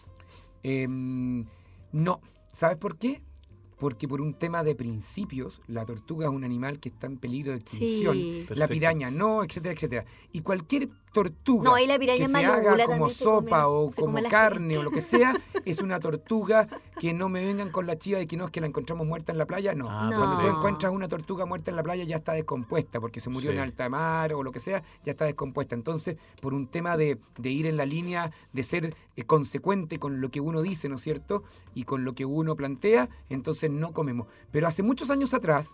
No. ¿Sabes por qué? Porque por un tema de principios, la tortuga es un animal que está en peligro de extinción. Sí. La piraña no, etcétera, etcétera. Y cualquier tortuga no, y la piraña que se haga como sopa o como carne gente. O lo que sea, es una tortuga que no me vengan con la chiva de que no es que la encontramos muerta en la playa. No. Cuando tú encuentras una tortuga muerta en la playa ya está descompuesta porque se murió en alta mar o lo que sea, ya está descompuesta. Entonces, por un tema de ir en la línea, de ser consecuente con lo que uno dice, ¿no es cierto? Y con lo que uno plantea, entonces no comemos. Pero hace muchos años atrás,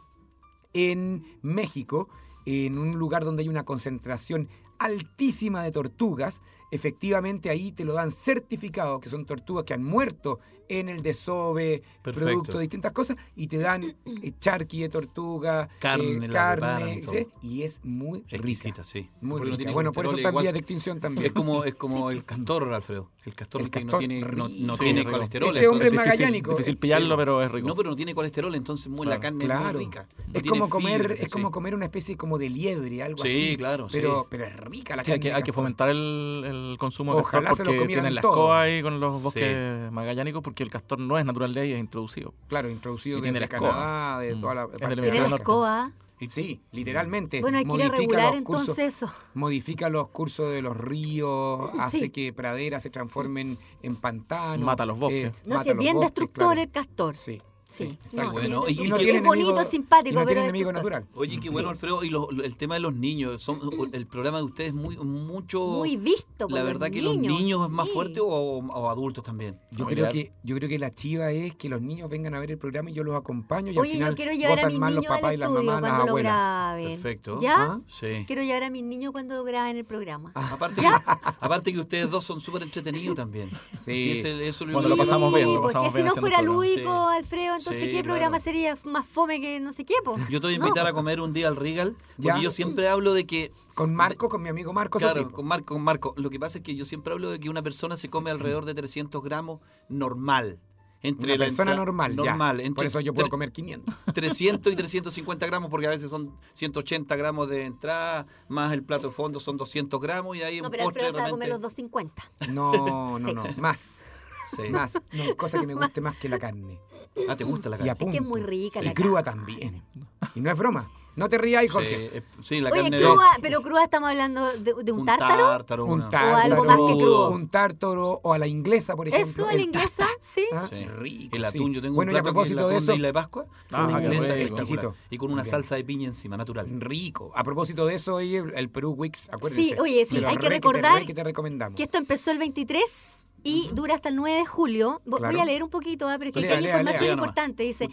en México, en un lugar donde hay una concentración altísima de tortugas, efectivamente ahí te lo dan certificado, que son tortugas que han muerto en el desove, producto de distintas cosas, y te dan charqui de tortuga, carne, ¿sí? Y es muy exquisita, rica. Sí. Muy rica. Bueno, por eso está en vía de extinción también. Es como el castor, Alfredo. El castor que no tiene colesterol. Este hombre es magallánico. Difícil pillarlo, pero es rico. No, pero no tiene colesterol, entonces la carne es muy rica. Es como comer una especie como de liebre, algo así. Sí, claro. Pero es rica la carne. Hay que fomentar el consumo de castor porque tienen la escoba ahí con los bosques magallánicos, porque el castor no es natural de ahí, es introducido. Claro, introducido desde Canadá, de toda la parte de la escoba. Sí, literalmente. Bueno, hay que ir a regular entonces eso. Modifica los cursos de los ríos, hace que praderas se transformen en pantanos. Mata los bosques. No sé, bien destructor el castor. Sí. Sí, bueno. Y no tiene bonito, simpático, pero es enemigo natural. Oye, qué bueno, Alfredo. Y el tema de los niños, el programa de ustedes es muy visto por la verdad que los niños es más fuerte o adultos también. Yo creo que la chiva es que los niños vengan a ver el programa y yo los acompaño y Oye, al final yo quiero llevar a mis niños los papás al y las estudio mamás, las cuando lo abuelas. graben. Perfecto. ¿Ya? Sí. Quiero llevar a mis niños cuando lo graben el programa. Aparte que ustedes dos son súper entretenidos también. Sí. Cuando lo pasamos bien. Porque si no fuera lúdico, Alfredo, entonces ¿qué programa sería más fome que no sé qué? Yo te voy a invitar a comer un día al Regal, porque yo siempre hablo de que... Con Marco, con mi amigo Marco. Claro, con Marco. Lo que pasa es que yo siempre hablo de que una persona se come alrededor de 300 gramos normal. Una persona normal. Por eso yo puedo comer 500. 300 y 350 gramos, porque a veces son 180 gramos de entrada, más el plato de fondo son 200 gramos y ahí un postre. No, pero Alfredo se va a comer los 250. No, más. Sí. Más, cosa que me guste más que la carne. ¿Te gusta la carne? Es que es muy rica la carne. Y cruda también. Y no es broma. No te rías, Jorge. Sí, la Oye, carne pero cruda estamos hablando de un tártaro. Un tártaro. O algo más que crudo. Un tártaro o a la inglesa, por ejemplo. Eso, a la inglesa, sí. Rico. El atún, yo tengo un plato y a propósito de eso, Isla de Pascua. Inglesa exquisito. Y con una salsa de piña encima, natural. Rico. A propósito de eso, oye, el Perú Weeks, acuérdense. Sí, oye, hay que recordar que te recomendamos. Que esto empezó el 23 y dura hasta el 9 de julio. Voy a leer un poquito, pero es que hay información importante. Dice,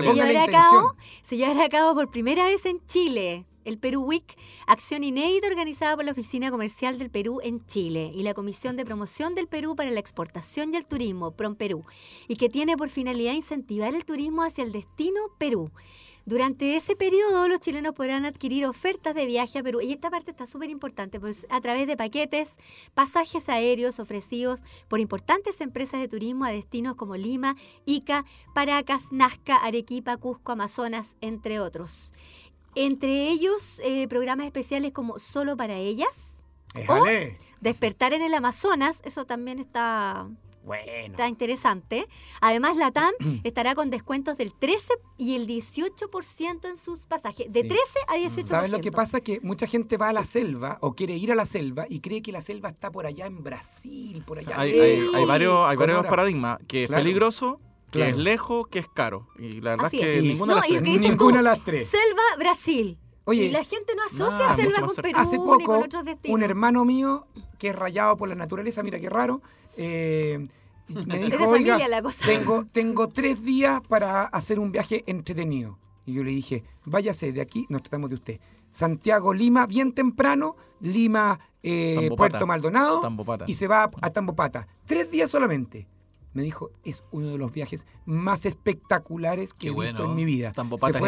se llevará a cabo por primera vez en Chile el Perú Week, acción inédita organizada por la Oficina Comercial del Perú en Chile y la Comisión de Promoción del Perú para la Exportación y el Turismo, PROMPERÚ, y que tiene por finalidad incentivar el turismo hacia el destino Perú. Durante ese periodo, los chilenos podrán adquirir ofertas de viaje a Perú. Y esta parte está súper importante, pues a través de paquetes, pasajes aéreos ofrecidos por importantes empresas de turismo a destinos como Lima, Ica, Paracas, Nazca, Arequipa, Cusco, Amazonas, entre otros. Entre ellos, programas especiales como Solo para Ellas, o Despertar en el Amazonas, eso también está interesante. Además, LATAM estará con descuentos del 13 y el 18% en sus pasajes, de 13 a 18%. ¿Sabes lo que pasa? Que mucha gente va a la selva o quiere ir a la selva y cree que la selva está por allá en Brasil, por allá. Hay varios paradigmas, que es peligroso, que es lejos, que es caro. Y la verdad es que ninguna de las tres. Selva, Brasil. Oye, y la gente no asocia selva con Perú hace poco, ni con otros destinos. Un hermano mío, que es rayado por la naturaleza, mira qué raro, me dijo, oiga, tengo 3 días para hacer un viaje entretenido. Y yo le dije, váyase de aquí, nos tratamos de usted. Santiago, Lima, bien temprano, Lima, Puerto Maldonado, Tambopata. Y se va a Tambopata. 3 días solamente. Me dijo, es uno de los viajes más espectaculares que he visto en mi vida.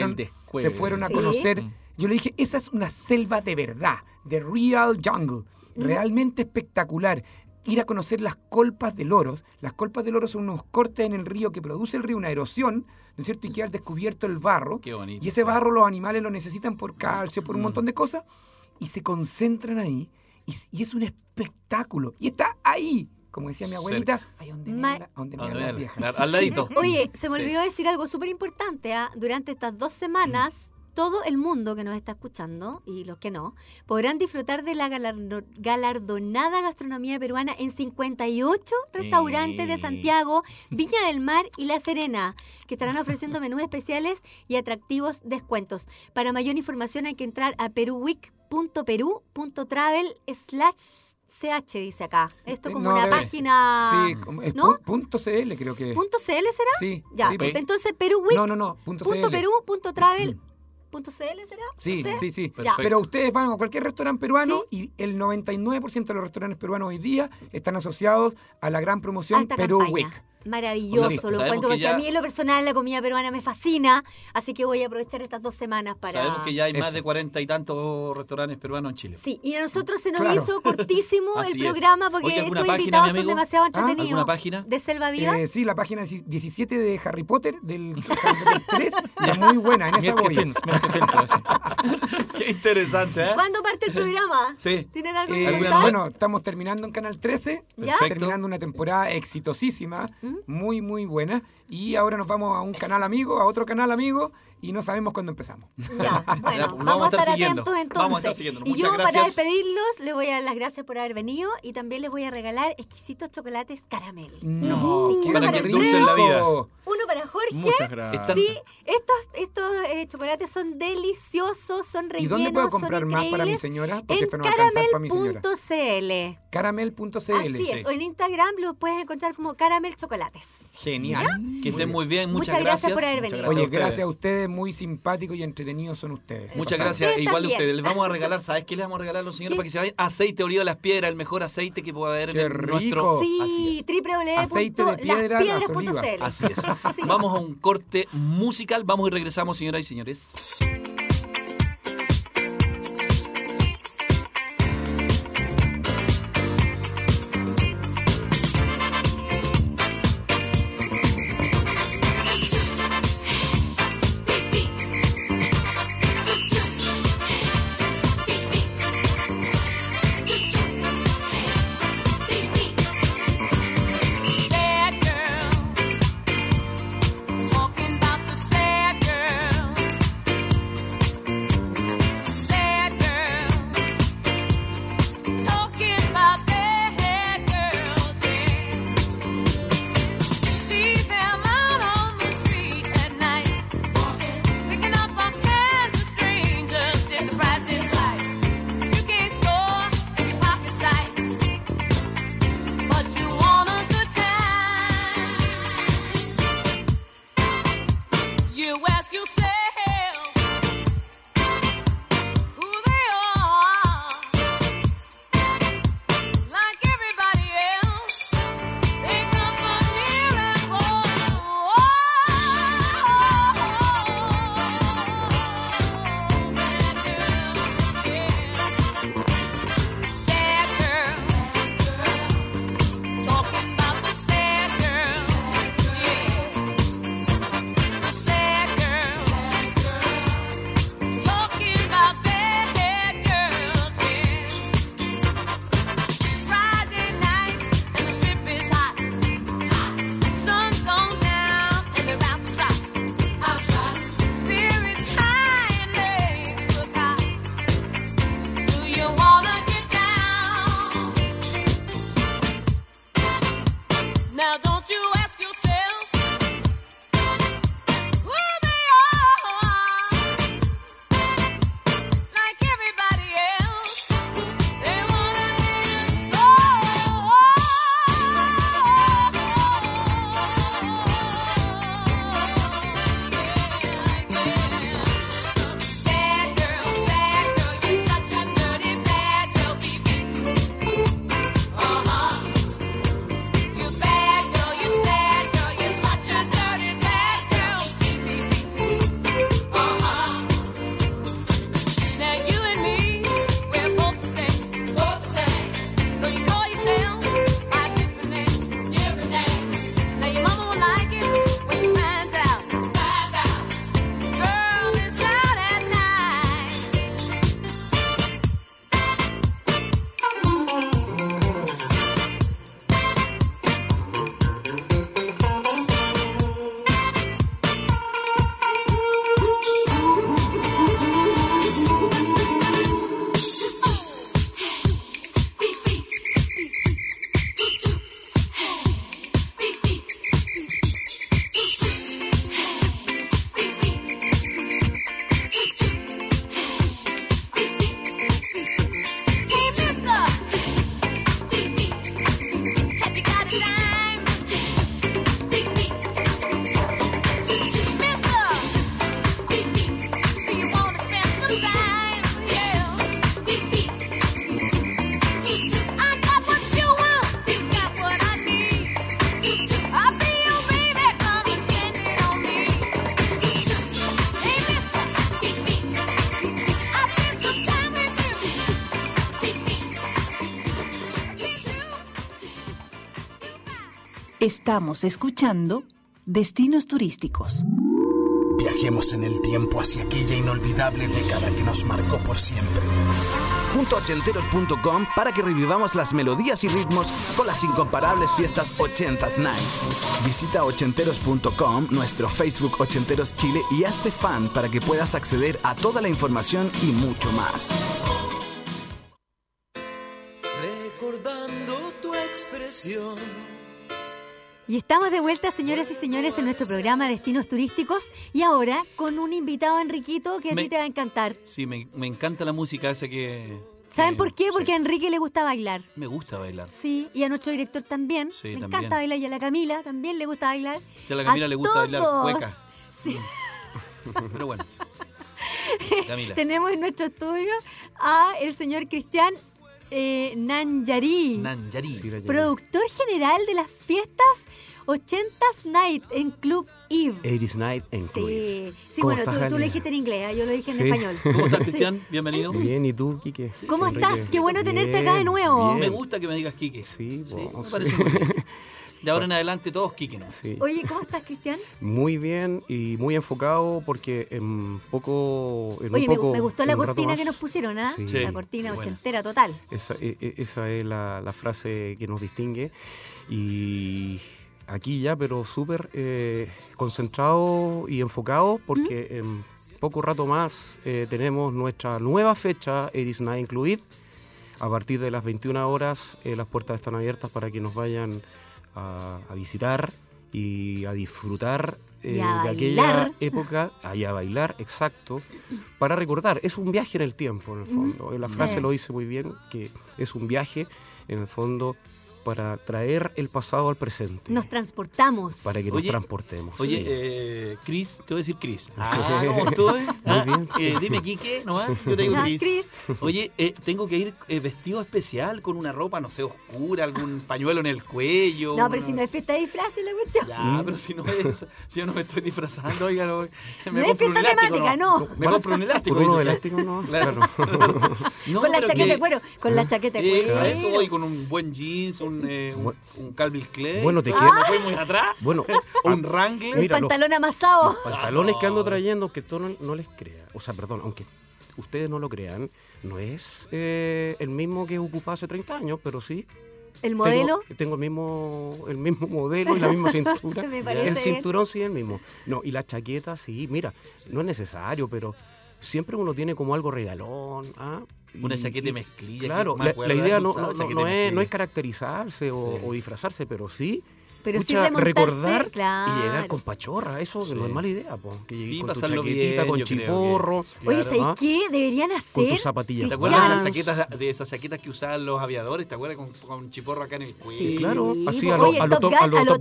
Se fueron a conocer. Yo le dije, esa es una selva de verdad, de real jungle. realmente espectacular. Ir a conocer las colpas de loros. Las colpas de loros son unos cortes en el río que produce el río, una erosión, ¿no es cierto? Y queda al descubierto el barro. Qué bonito, y ese barro los animales lo necesitan por calcio, por un montón de cosas, y se concentran ahí. Y es un espectáculo. Y está ahí. Como decía mi abuelita, ahí donde me las viejas. Al ladito. Oye, se me olvidó decir algo súper importante. Durante estas 2 semanas, todo el mundo que nos está escuchando, y los que no, podrán disfrutar de la galardonada gastronomía peruana en 58 restaurantes de Santiago, Viña del Mar y La Serena, que estarán ofreciendo menús especiales y atractivos descuentos. Para mayor información hay que entrar a peruweek.peru.travel/CH, dice acá. Esto como una página... Sí, es ¿no? .cl creo que es. ¿.cl será? Sí. Ya, sí, entonces Peruweek. No. .peru.travel. ¿.cl será? Sí, no sé. sí. Pero ustedes van a cualquier restaurante peruano y el 99% de los restaurantes peruanos hoy día están asociados a la gran promoción Perú Week. Maravilloso, lo encuentro, porque a mí en lo personal la comida peruana me fascina, así que voy a aprovechar estas 2 semanas para... Sabemos que ya hay más de 40 y tantos restaurantes peruanos en Chile. Sí, y a nosotros se nos hizo cortísimo el programa porque estos página, invitados son demasiado entretenidos. ¿Alguna página? ¿De Selva Viva? Sí, la página 17 de Harry Potter, del Harry Potter 3, es muy buena, en esa voy. Qué interesante, ¿eh? ¿Cuándo parte el programa? Sí. ¿Tienen algo que contar? Bueno, estamos terminando en Canal 13, ¿Ya? terminando una temporada exitosísima, muy, muy buena, y ahora nos vamos a un canal amigo, a otro canal amigo, y no sabemos cuándo empezamos. Ya, bueno, vamos a estar atentos entonces. Vamos a estar siguiéndonos. Y Muchas yo, gracias. para despedirlos, les voy a dar las gracias por haber venido y también les voy a regalar exquisitos chocolates caramel. No, Sí, qué para uno que para dulce en la vida. Uno para Jorge. Muchas gracias. Sí, estos chocolates son deliciosos, son rellenos, ¿Y dónde puedo comprar son más para mi increíbles. señora? Porque En esto no va a alcanzar para mi señora. caramel.cl. Caramel.cl. Así es, o en Instagram lo puedes encontrar como Caramel Chocolates. Genial. Que estén muy bien, muchas gracias por haber venido. Oye, gracias a ustedes, muy simpáticos y entretenidos son ustedes. Muchas gracias. Igual a ustedes. Les vamos a regalar, ¿sabes qué les vamos a regalar a los señores? Para que se vayan aceite de oliva de las piedras, el mejor aceite que pueda haber ¡Qué en rico! nuestro... Sí, www.laspiedras.cl. Así es. Vamos a un corte musical. Vamos y regresamos, señoras y señores. Talking about the sad girls Estamos escuchando Destinos Turísticos. Viajemos en el tiempo hacia aquella inolvidable década que nos marcó por siempre. Junto a ochenteros.com para que revivamos las melodías y ritmos con las incomparables fiestas 80s Nights. Visita ochenteros.com, nuestro Facebook Ochenteros Chile y hazte fan para que puedas acceder a toda la información y mucho más. Recordando tu expresión. Y estamos de vuelta, señoras y señores, en nuestro programa Destinos Turísticos y ahora con un invitado, Enriquito, que a ti te va a encantar. Sí, me encanta la música esa que... ¿Saben por qué? Porque a Enrique le gusta bailar. Me gusta bailar. Sí, y a nuestro director también. Sí, le también. encanta bailar, y a la Camila también le gusta bailar. Y a la Camila le gusta bailar cueca. Sí. Pero bueno. Camila. Tenemos en nuestro estudio a el señor Cristian Nanyarí, productor general de las fiestas 80s Night en Club Eve. 80s Night en Club Eve. Sí, bueno, tú lo dijiste en inglés, yo lo dije en español. ¿Cómo estás, Cristian? Bienvenido. Bien, ¿y tú, Quique? ¿Cómo Enrique? estás? Qué bueno tenerte acá de nuevo. Me gusta que me digas Quique. Sí, me parece muy bien. De ahora en adelante todos Quique, ¿no? Sí. Oye, ¿cómo estás, Cristian? Muy bien y muy enfocado porque me gustó la cortina que nos pusieron, ¿ah? Sí. La cortina ochentera total. Esa es la frase que nos distingue. Y aquí ya, pero súper concentrado y enfocado porque en poco rato más tenemos nuestra nueva fecha, 80s Night Incluid. A partir de las 21 horas las puertas están abiertas para que nos vayan a visitar y a disfrutar de aquella época, a bailar, exacto, para recordar. Es un viaje en el tiempo, en el fondo. La frase lo dice muy bien, que es un viaje, en el fondo, para traer el pasado al presente. Nos transportamos. Para que nos transportemos. Oye, Cris, te voy a decir Cris. ¿Cómo estoy? Muy bien. Dime Quique, nomás. Yo te digo Cris. Oye, tengo que ir vestido especial con una ropa, no sé, oscura, algún pañuelo en el cuello. No, pero si no es fiesta de disfraces la cuestión. Ya, pero si no es, si yo no me estoy disfrazando, oiga, no es fiesta temática, no. Me compro un elástico. ¿Por uno elástico, no? Claro. No, con la chaqueta de cuero, con la chaqueta de cuero. A eso voy con un buen jeans, un Calvin Klein. Bueno, te no fui muy atrás. Bueno, un Wrangler. Un pantalón amasado. Los pantalones que ando trayendo, aunque tú no les creas, o sea, perdón, aunque ustedes no lo crean, no es el mismo que ocupaba hace 30 años, pero sí. ¿El modelo? Tengo el mismo modelo y la misma cintura. Me parece el cinturón sí es el mismo. No, y la chaqueta sí, mira, no es necesario, pero siempre uno tiene como algo regalón, una chaqueta de mezclilla. Claro, la idea no es caracterizarse o disfrazarse, pero sí recordar y llegar con pachorra. Eso no es mala idea, que llegues con tu chaquetita, bien, con chiporro. Oye, ¿sabes qué? Deberían hacer con tus zapatillas. ¿Te acuerdas de esas chaquetas que usaban los aviadores? ¿Te acuerdas con chiporro acá en el cuello? Sí, claro, así a lo Top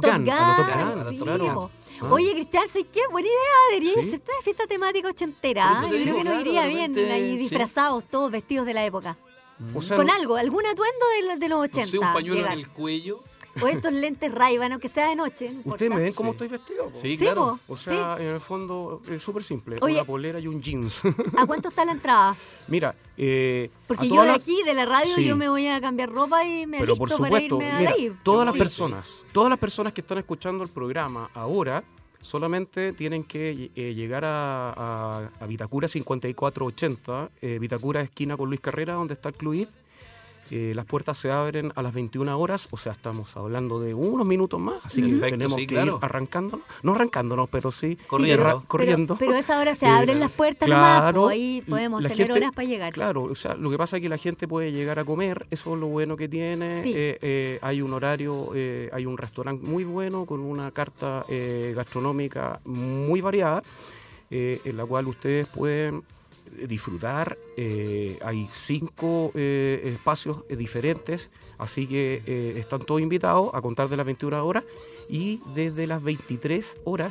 Gun. Oye, Cristian, ¿sabes qué? Buena idea, debería irse toda fiesta temática ochentera. Yo creo que nos iría bien ahí disfrazados, todos vestidos de la época. Con algún atuendo de los 80. No sé, un pañuelo en el cuello. O estos lentes Ray-Ban, aunque sea de noche. No ¿Ustedes me ven cómo estoy vestido? Sí, claro. O sea, en el fondo es súper simple. Una polera y un jeans. ¿A cuánto está la entrada? Mira, porque yo de aquí, de la radio, yo me voy a cambiar ropa y me alisto para irme a la IB. Todas las personas que están escuchando el programa ahora solamente tienen que llegar a Vitacura 5480, Vitacura esquina con Luis Carrera, donde está el Club Eve. Las puertas se abren a las 21 horas, o sea, estamos hablando de unos minutos más, así que tenemos que ir arrancándonos, no arrancándonos, pero sí corriendo. Pero a esa hora se abren las puertas nomás, pues ahí podemos tener horas para llegar. Claro, o sea, lo que pasa es que la gente puede llegar a comer, eso es lo bueno que tiene, hay un horario, hay un restaurante muy bueno con una carta gastronómica muy variada, en la cual ustedes pueden disfrutar. Hay 5 espacios diferentes, así que están todos invitados a contar de las 21 horas y desde las 23 horas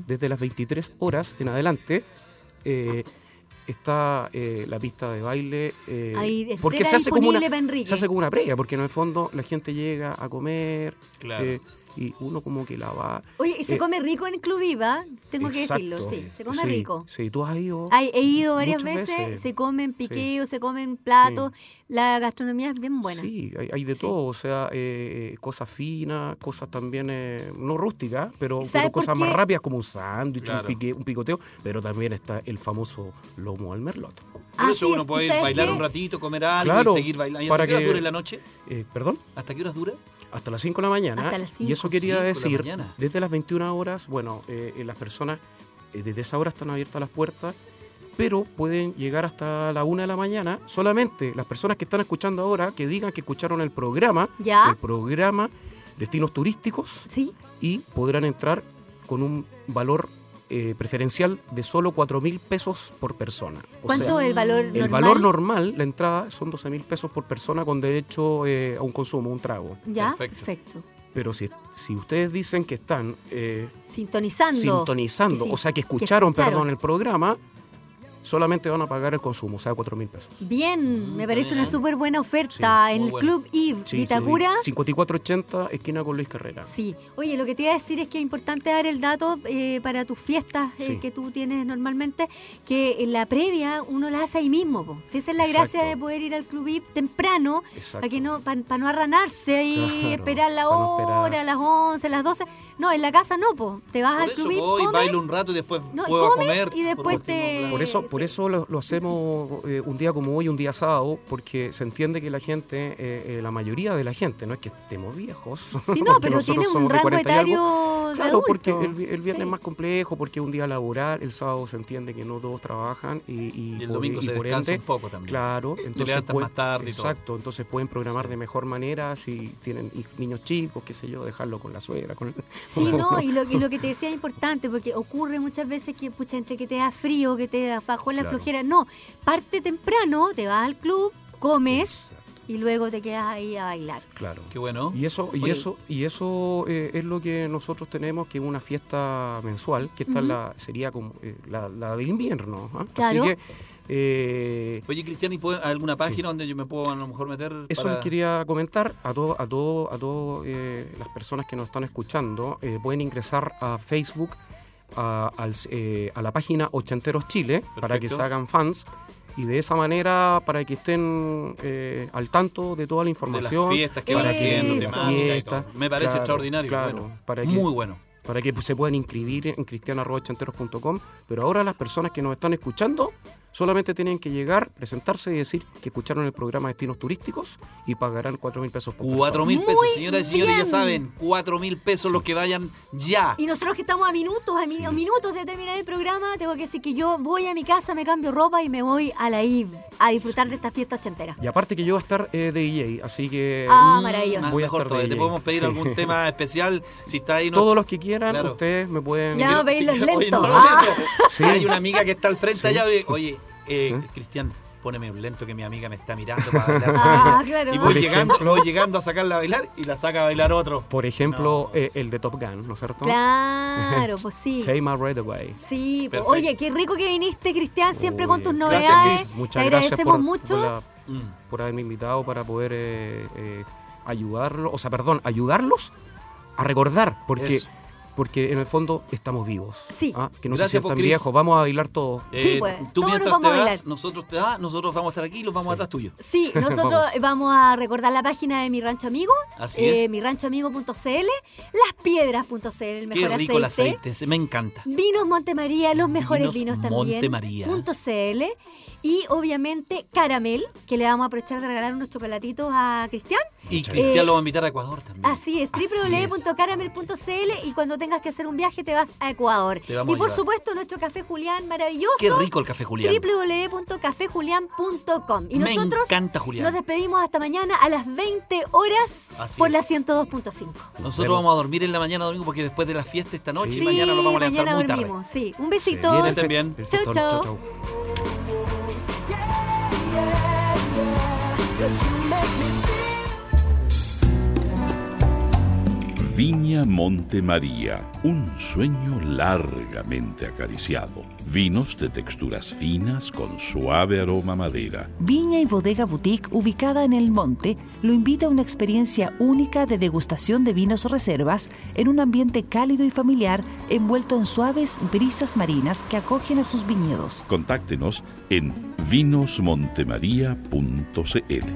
en adelante está la pista de baile, porque se hace como una previa, porque en el fondo la gente llega a comer, y uno como que la va... Oye, se come rico en el Club Viva, tengo que decirlo, sí, se come rico. Sí, tú has ido... He ido varias veces, se comen piqueos, se comen platos, la gastronomía es bien buena. Sí, hay de todo, o sea, cosas finas, cosas también, no rústicas, pero cosas más rápidas como un sándwich, un picoteo, pero también está el famoso lomo al merlot. Por eso uno puede bailar un ratito, comer algo y seguir bailando. ¿Y hasta qué horas dura la noche? ¿Perdón? ¿Hasta qué horas dura? Hasta las 5 de la mañana. Hasta las 5. Y eso quería decir, desde las 21 horas, bueno, las personas desde esa hora están abiertas las puertas, pero pueden llegar hasta la 1 de la mañana. Solamente las personas que están escuchando ahora, que digan que escucharon el programa Destinos Turísticos, y podrán entrar con un valor preferencial de solo 4.000 pesos por persona. ¿Cuánto es el valor normal? El valor normal, la entrada, son 12.000 pesos por persona con derecho a un consumo, un trago. Ya, perfecto. Pero si ustedes dicen que están sintonizando, o sea, que escucharon, el programa, solamente van a pagar el consumo, o sea, 4.000 pesos. Bien, me parece una súper buena oferta en el Club Eve, Vitacura. 5480, esquina con Luis Carrera. Sí. Oye, lo que te iba a decir es que es importante dar el dato para tus fiestas que tú tienes normalmente, que en la previa uno la hace ahí mismo. Po. Si esa es la gracia de poder ir al Club Eve temprano, para que no, para no arranarse y esperar la hora, las 11, las 12. No, en la casa no, po. Te vas al Club Eve, comes, bailo un rato y después puedo comer. Y después Por eso lo hacemos un día como hoy, un día sábado, porque se entiende que la gente, la mayoría de la gente, no es que estemos viejos. Sí, no, pero tiene un rango etario. Claro, porque el viernes es más complejo, porque es un día laboral, el sábado se entiende que no todos trabajan y el domingo se descansa un poco también. Claro, entonces más tarde y todo. Entonces pueden programar de mejor manera si tienen niños chicos, qué sé yo, dejarlo con la suegra. Y lo que te decía es importante, porque ocurre muchas veces que, entre que te da frío, que te da bajó la flojera, no, parte temprano, te vas al club, comes y luego te quedas ahí a bailar. Claro. Qué bueno. Y eso es lo que nosotros tenemos, que es una fiesta mensual, que esta sería como la del invierno. Claro. Así que oye, Cristian, ¿y alguna página donde yo me puedo a lo mejor meter? Eso les quería comentar a todas las personas que nos están escuchando. Pueden ingresar a Facebook, a la página Ochenteros Chile. Perfecto. Para que se hagan fans y de esa manera para que estén al tanto de toda la información, de las fiestas que van haciendo, me parece extraordinario, muy bueno. Para que se puedan inscribir en cristian@ochenteros.com. Pero ahora las personas que nos están escuchando solamente tienen que llegar, presentarse y decir que escucharon el programa Destinos Turísticos y pagarán 4.000 pesos por persona. 4.000 pesos, señoras y señores, ya saben, 4.000 pesos los que vayan ya. Y nosotros que estamos a minutos de terminar el programa, tengo que decir que yo voy a mi casa, me cambio ropa y me voy a la IB a disfrutar de esta fiesta ochentera. Y aparte que yo voy a estar de DJ, así que maravilloso. Voy a estar todavía. ¿Te podemos pedir algún tema especial? Si está ahí, todos los que quieran, ustedes me pueden... Ya, pedirlos lentos. Si hay una amiga que está al frente allá, oye, Cristian, póneme un lento que mi amiga me está mirando para bailar. Claro. Y voy llegando a sacarla a bailar y la saca a bailar otro. Por ejemplo, el de Top Gun, ¿no es cierto? Claro, pues sí. Take My Breath Away. Sí, oye, qué rico que viniste, Cristian, siempre con tus novedades. Gracias, Chris. Te agradecemos mucho por haberme invitado para poder ayudarlos a recordar, porque en el fondo estamos vivos. Sí. Que no se sientan viejos, vamos a bailar todos. Sí, pues. Tú mientras te vas, nosotros vamos a estar aquí y los vamos atrás tuyo. Sí, nosotros vamos a recordar la página de Mi Rancho Amigo. Así es. miranchoamigo.cl, laspiedras.cl, el mejor aceite. Qué rico el aceite, me encanta. Vinos Montemaría, los mejores vinos también. Montemaría.cl. Y obviamente Caramel, que le vamos a aprovechar de regalar unos chocolatitos a Cristian. Y Cristian lo va a invitar a Ecuador también. Así es, www.caramel.cl, y cuando tengas que hacer un viaje te vas a Ecuador. Y por supuesto nuestro Café Julián maravilloso. Qué rico el Café Julián. www.cafejulian.com. Y nosotros me encanta Julián. Nos despedimos hasta mañana a las 20 horas por la 102.5. Nosotros vamos a dormir en la mañana domingo porque después de la fiesta esta noche y mañana lo vamos a levantar muy tarde. Sí, un besito. Bien. Chau, chau. Viña Montemaría, un sueño largamente acariciado. Vinos de texturas finas con suave aroma a madera. Viña y Bodega Boutique, ubicada en El Monte, lo invita a una experiencia única de degustación de vinos reservas en un ambiente cálido y familiar envuelto en suaves brisas marinas que acogen a sus viñedos. Contáctenos en vinosmontemaría.cl.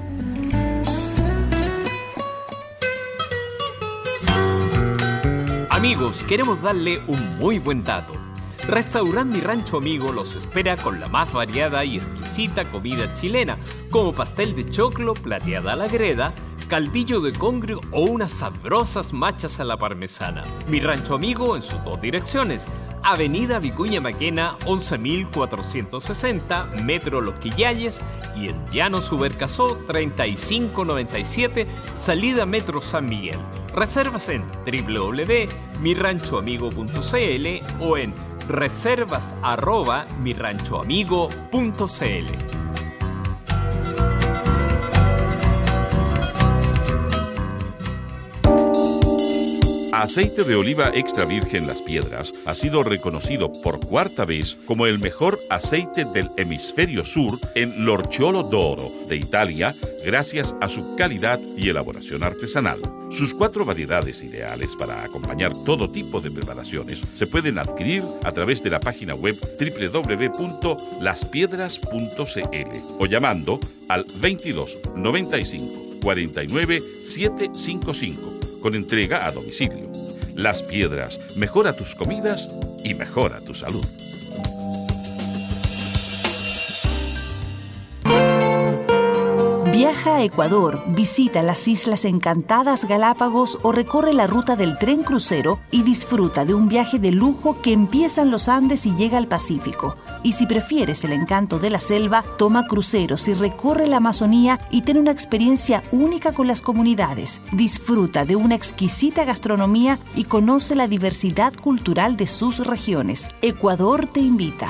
Amigos, queremos darle un muy buen dato. Restaurante Mi Rancho Amigo los espera con la más variada y exquisita comida chilena, como pastel de choclo, plateada a la greda, caldillo de congrio o unas sabrosas machas a la parmesana. Mi Rancho Amigo en sus dos direcciones: Avenida Vicuña Maquena 11.460, Metro Los Quillayes, y en Llano Subercasó 3597, salida Metro San Miguel. Reservas en www.miranchoamigo.cl o en reservas@miranchoamigo.cl. Aceite de oliva extra virgen Las Piedras ha sido reconocido por cuarta vez como el mejor aceite del hemisferio sur en l'Orciolo d'Oro de Italia, gracias a su calidad y elaboración artesanal. Sus 4 variedades ideales para acompañar todo tipo de preparaciones se pueden adquirir a través de la página web www.laspiedras.cl o llamando al 22 95 49 755 con entrega a domicilio. Las Piedras, mejora tus comidas y mejora tu salud. Viaja a Ecuador, visita las Islas Encantadas Galápagos o recorre la ruta del tren crucero y disfruta de un viaje de lujo que empieza en los Andes y llega al Pacífico. Y si prefieres el encanto de la selva, toma cruceros y recorre la Amazonía y ten una experiencia única con las comunidades. Disfruta de una exquisita gastronomía y conoce la diversidad cultural de sus regiones. Ecuador te invita.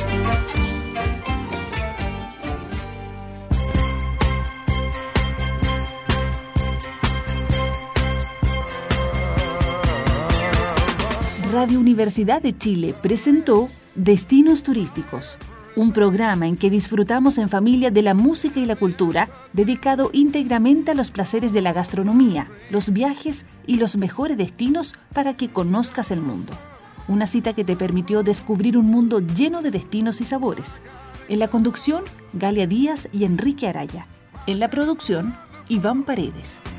Radio Universidad de Chile presentó Destinos Turísticos, un programa en que disfrutamos en familia de la música y la cultura, dedicado íntegramente a los placeres de la gastronomía, los viajes y los mejores destinos para que conozcas el mundo. Una cita que te permitió descubrir un mundo lleno de destinos y sabores. En la conducción, Galia Díaz y Enrique Araya. En la producción, Iván Paredes.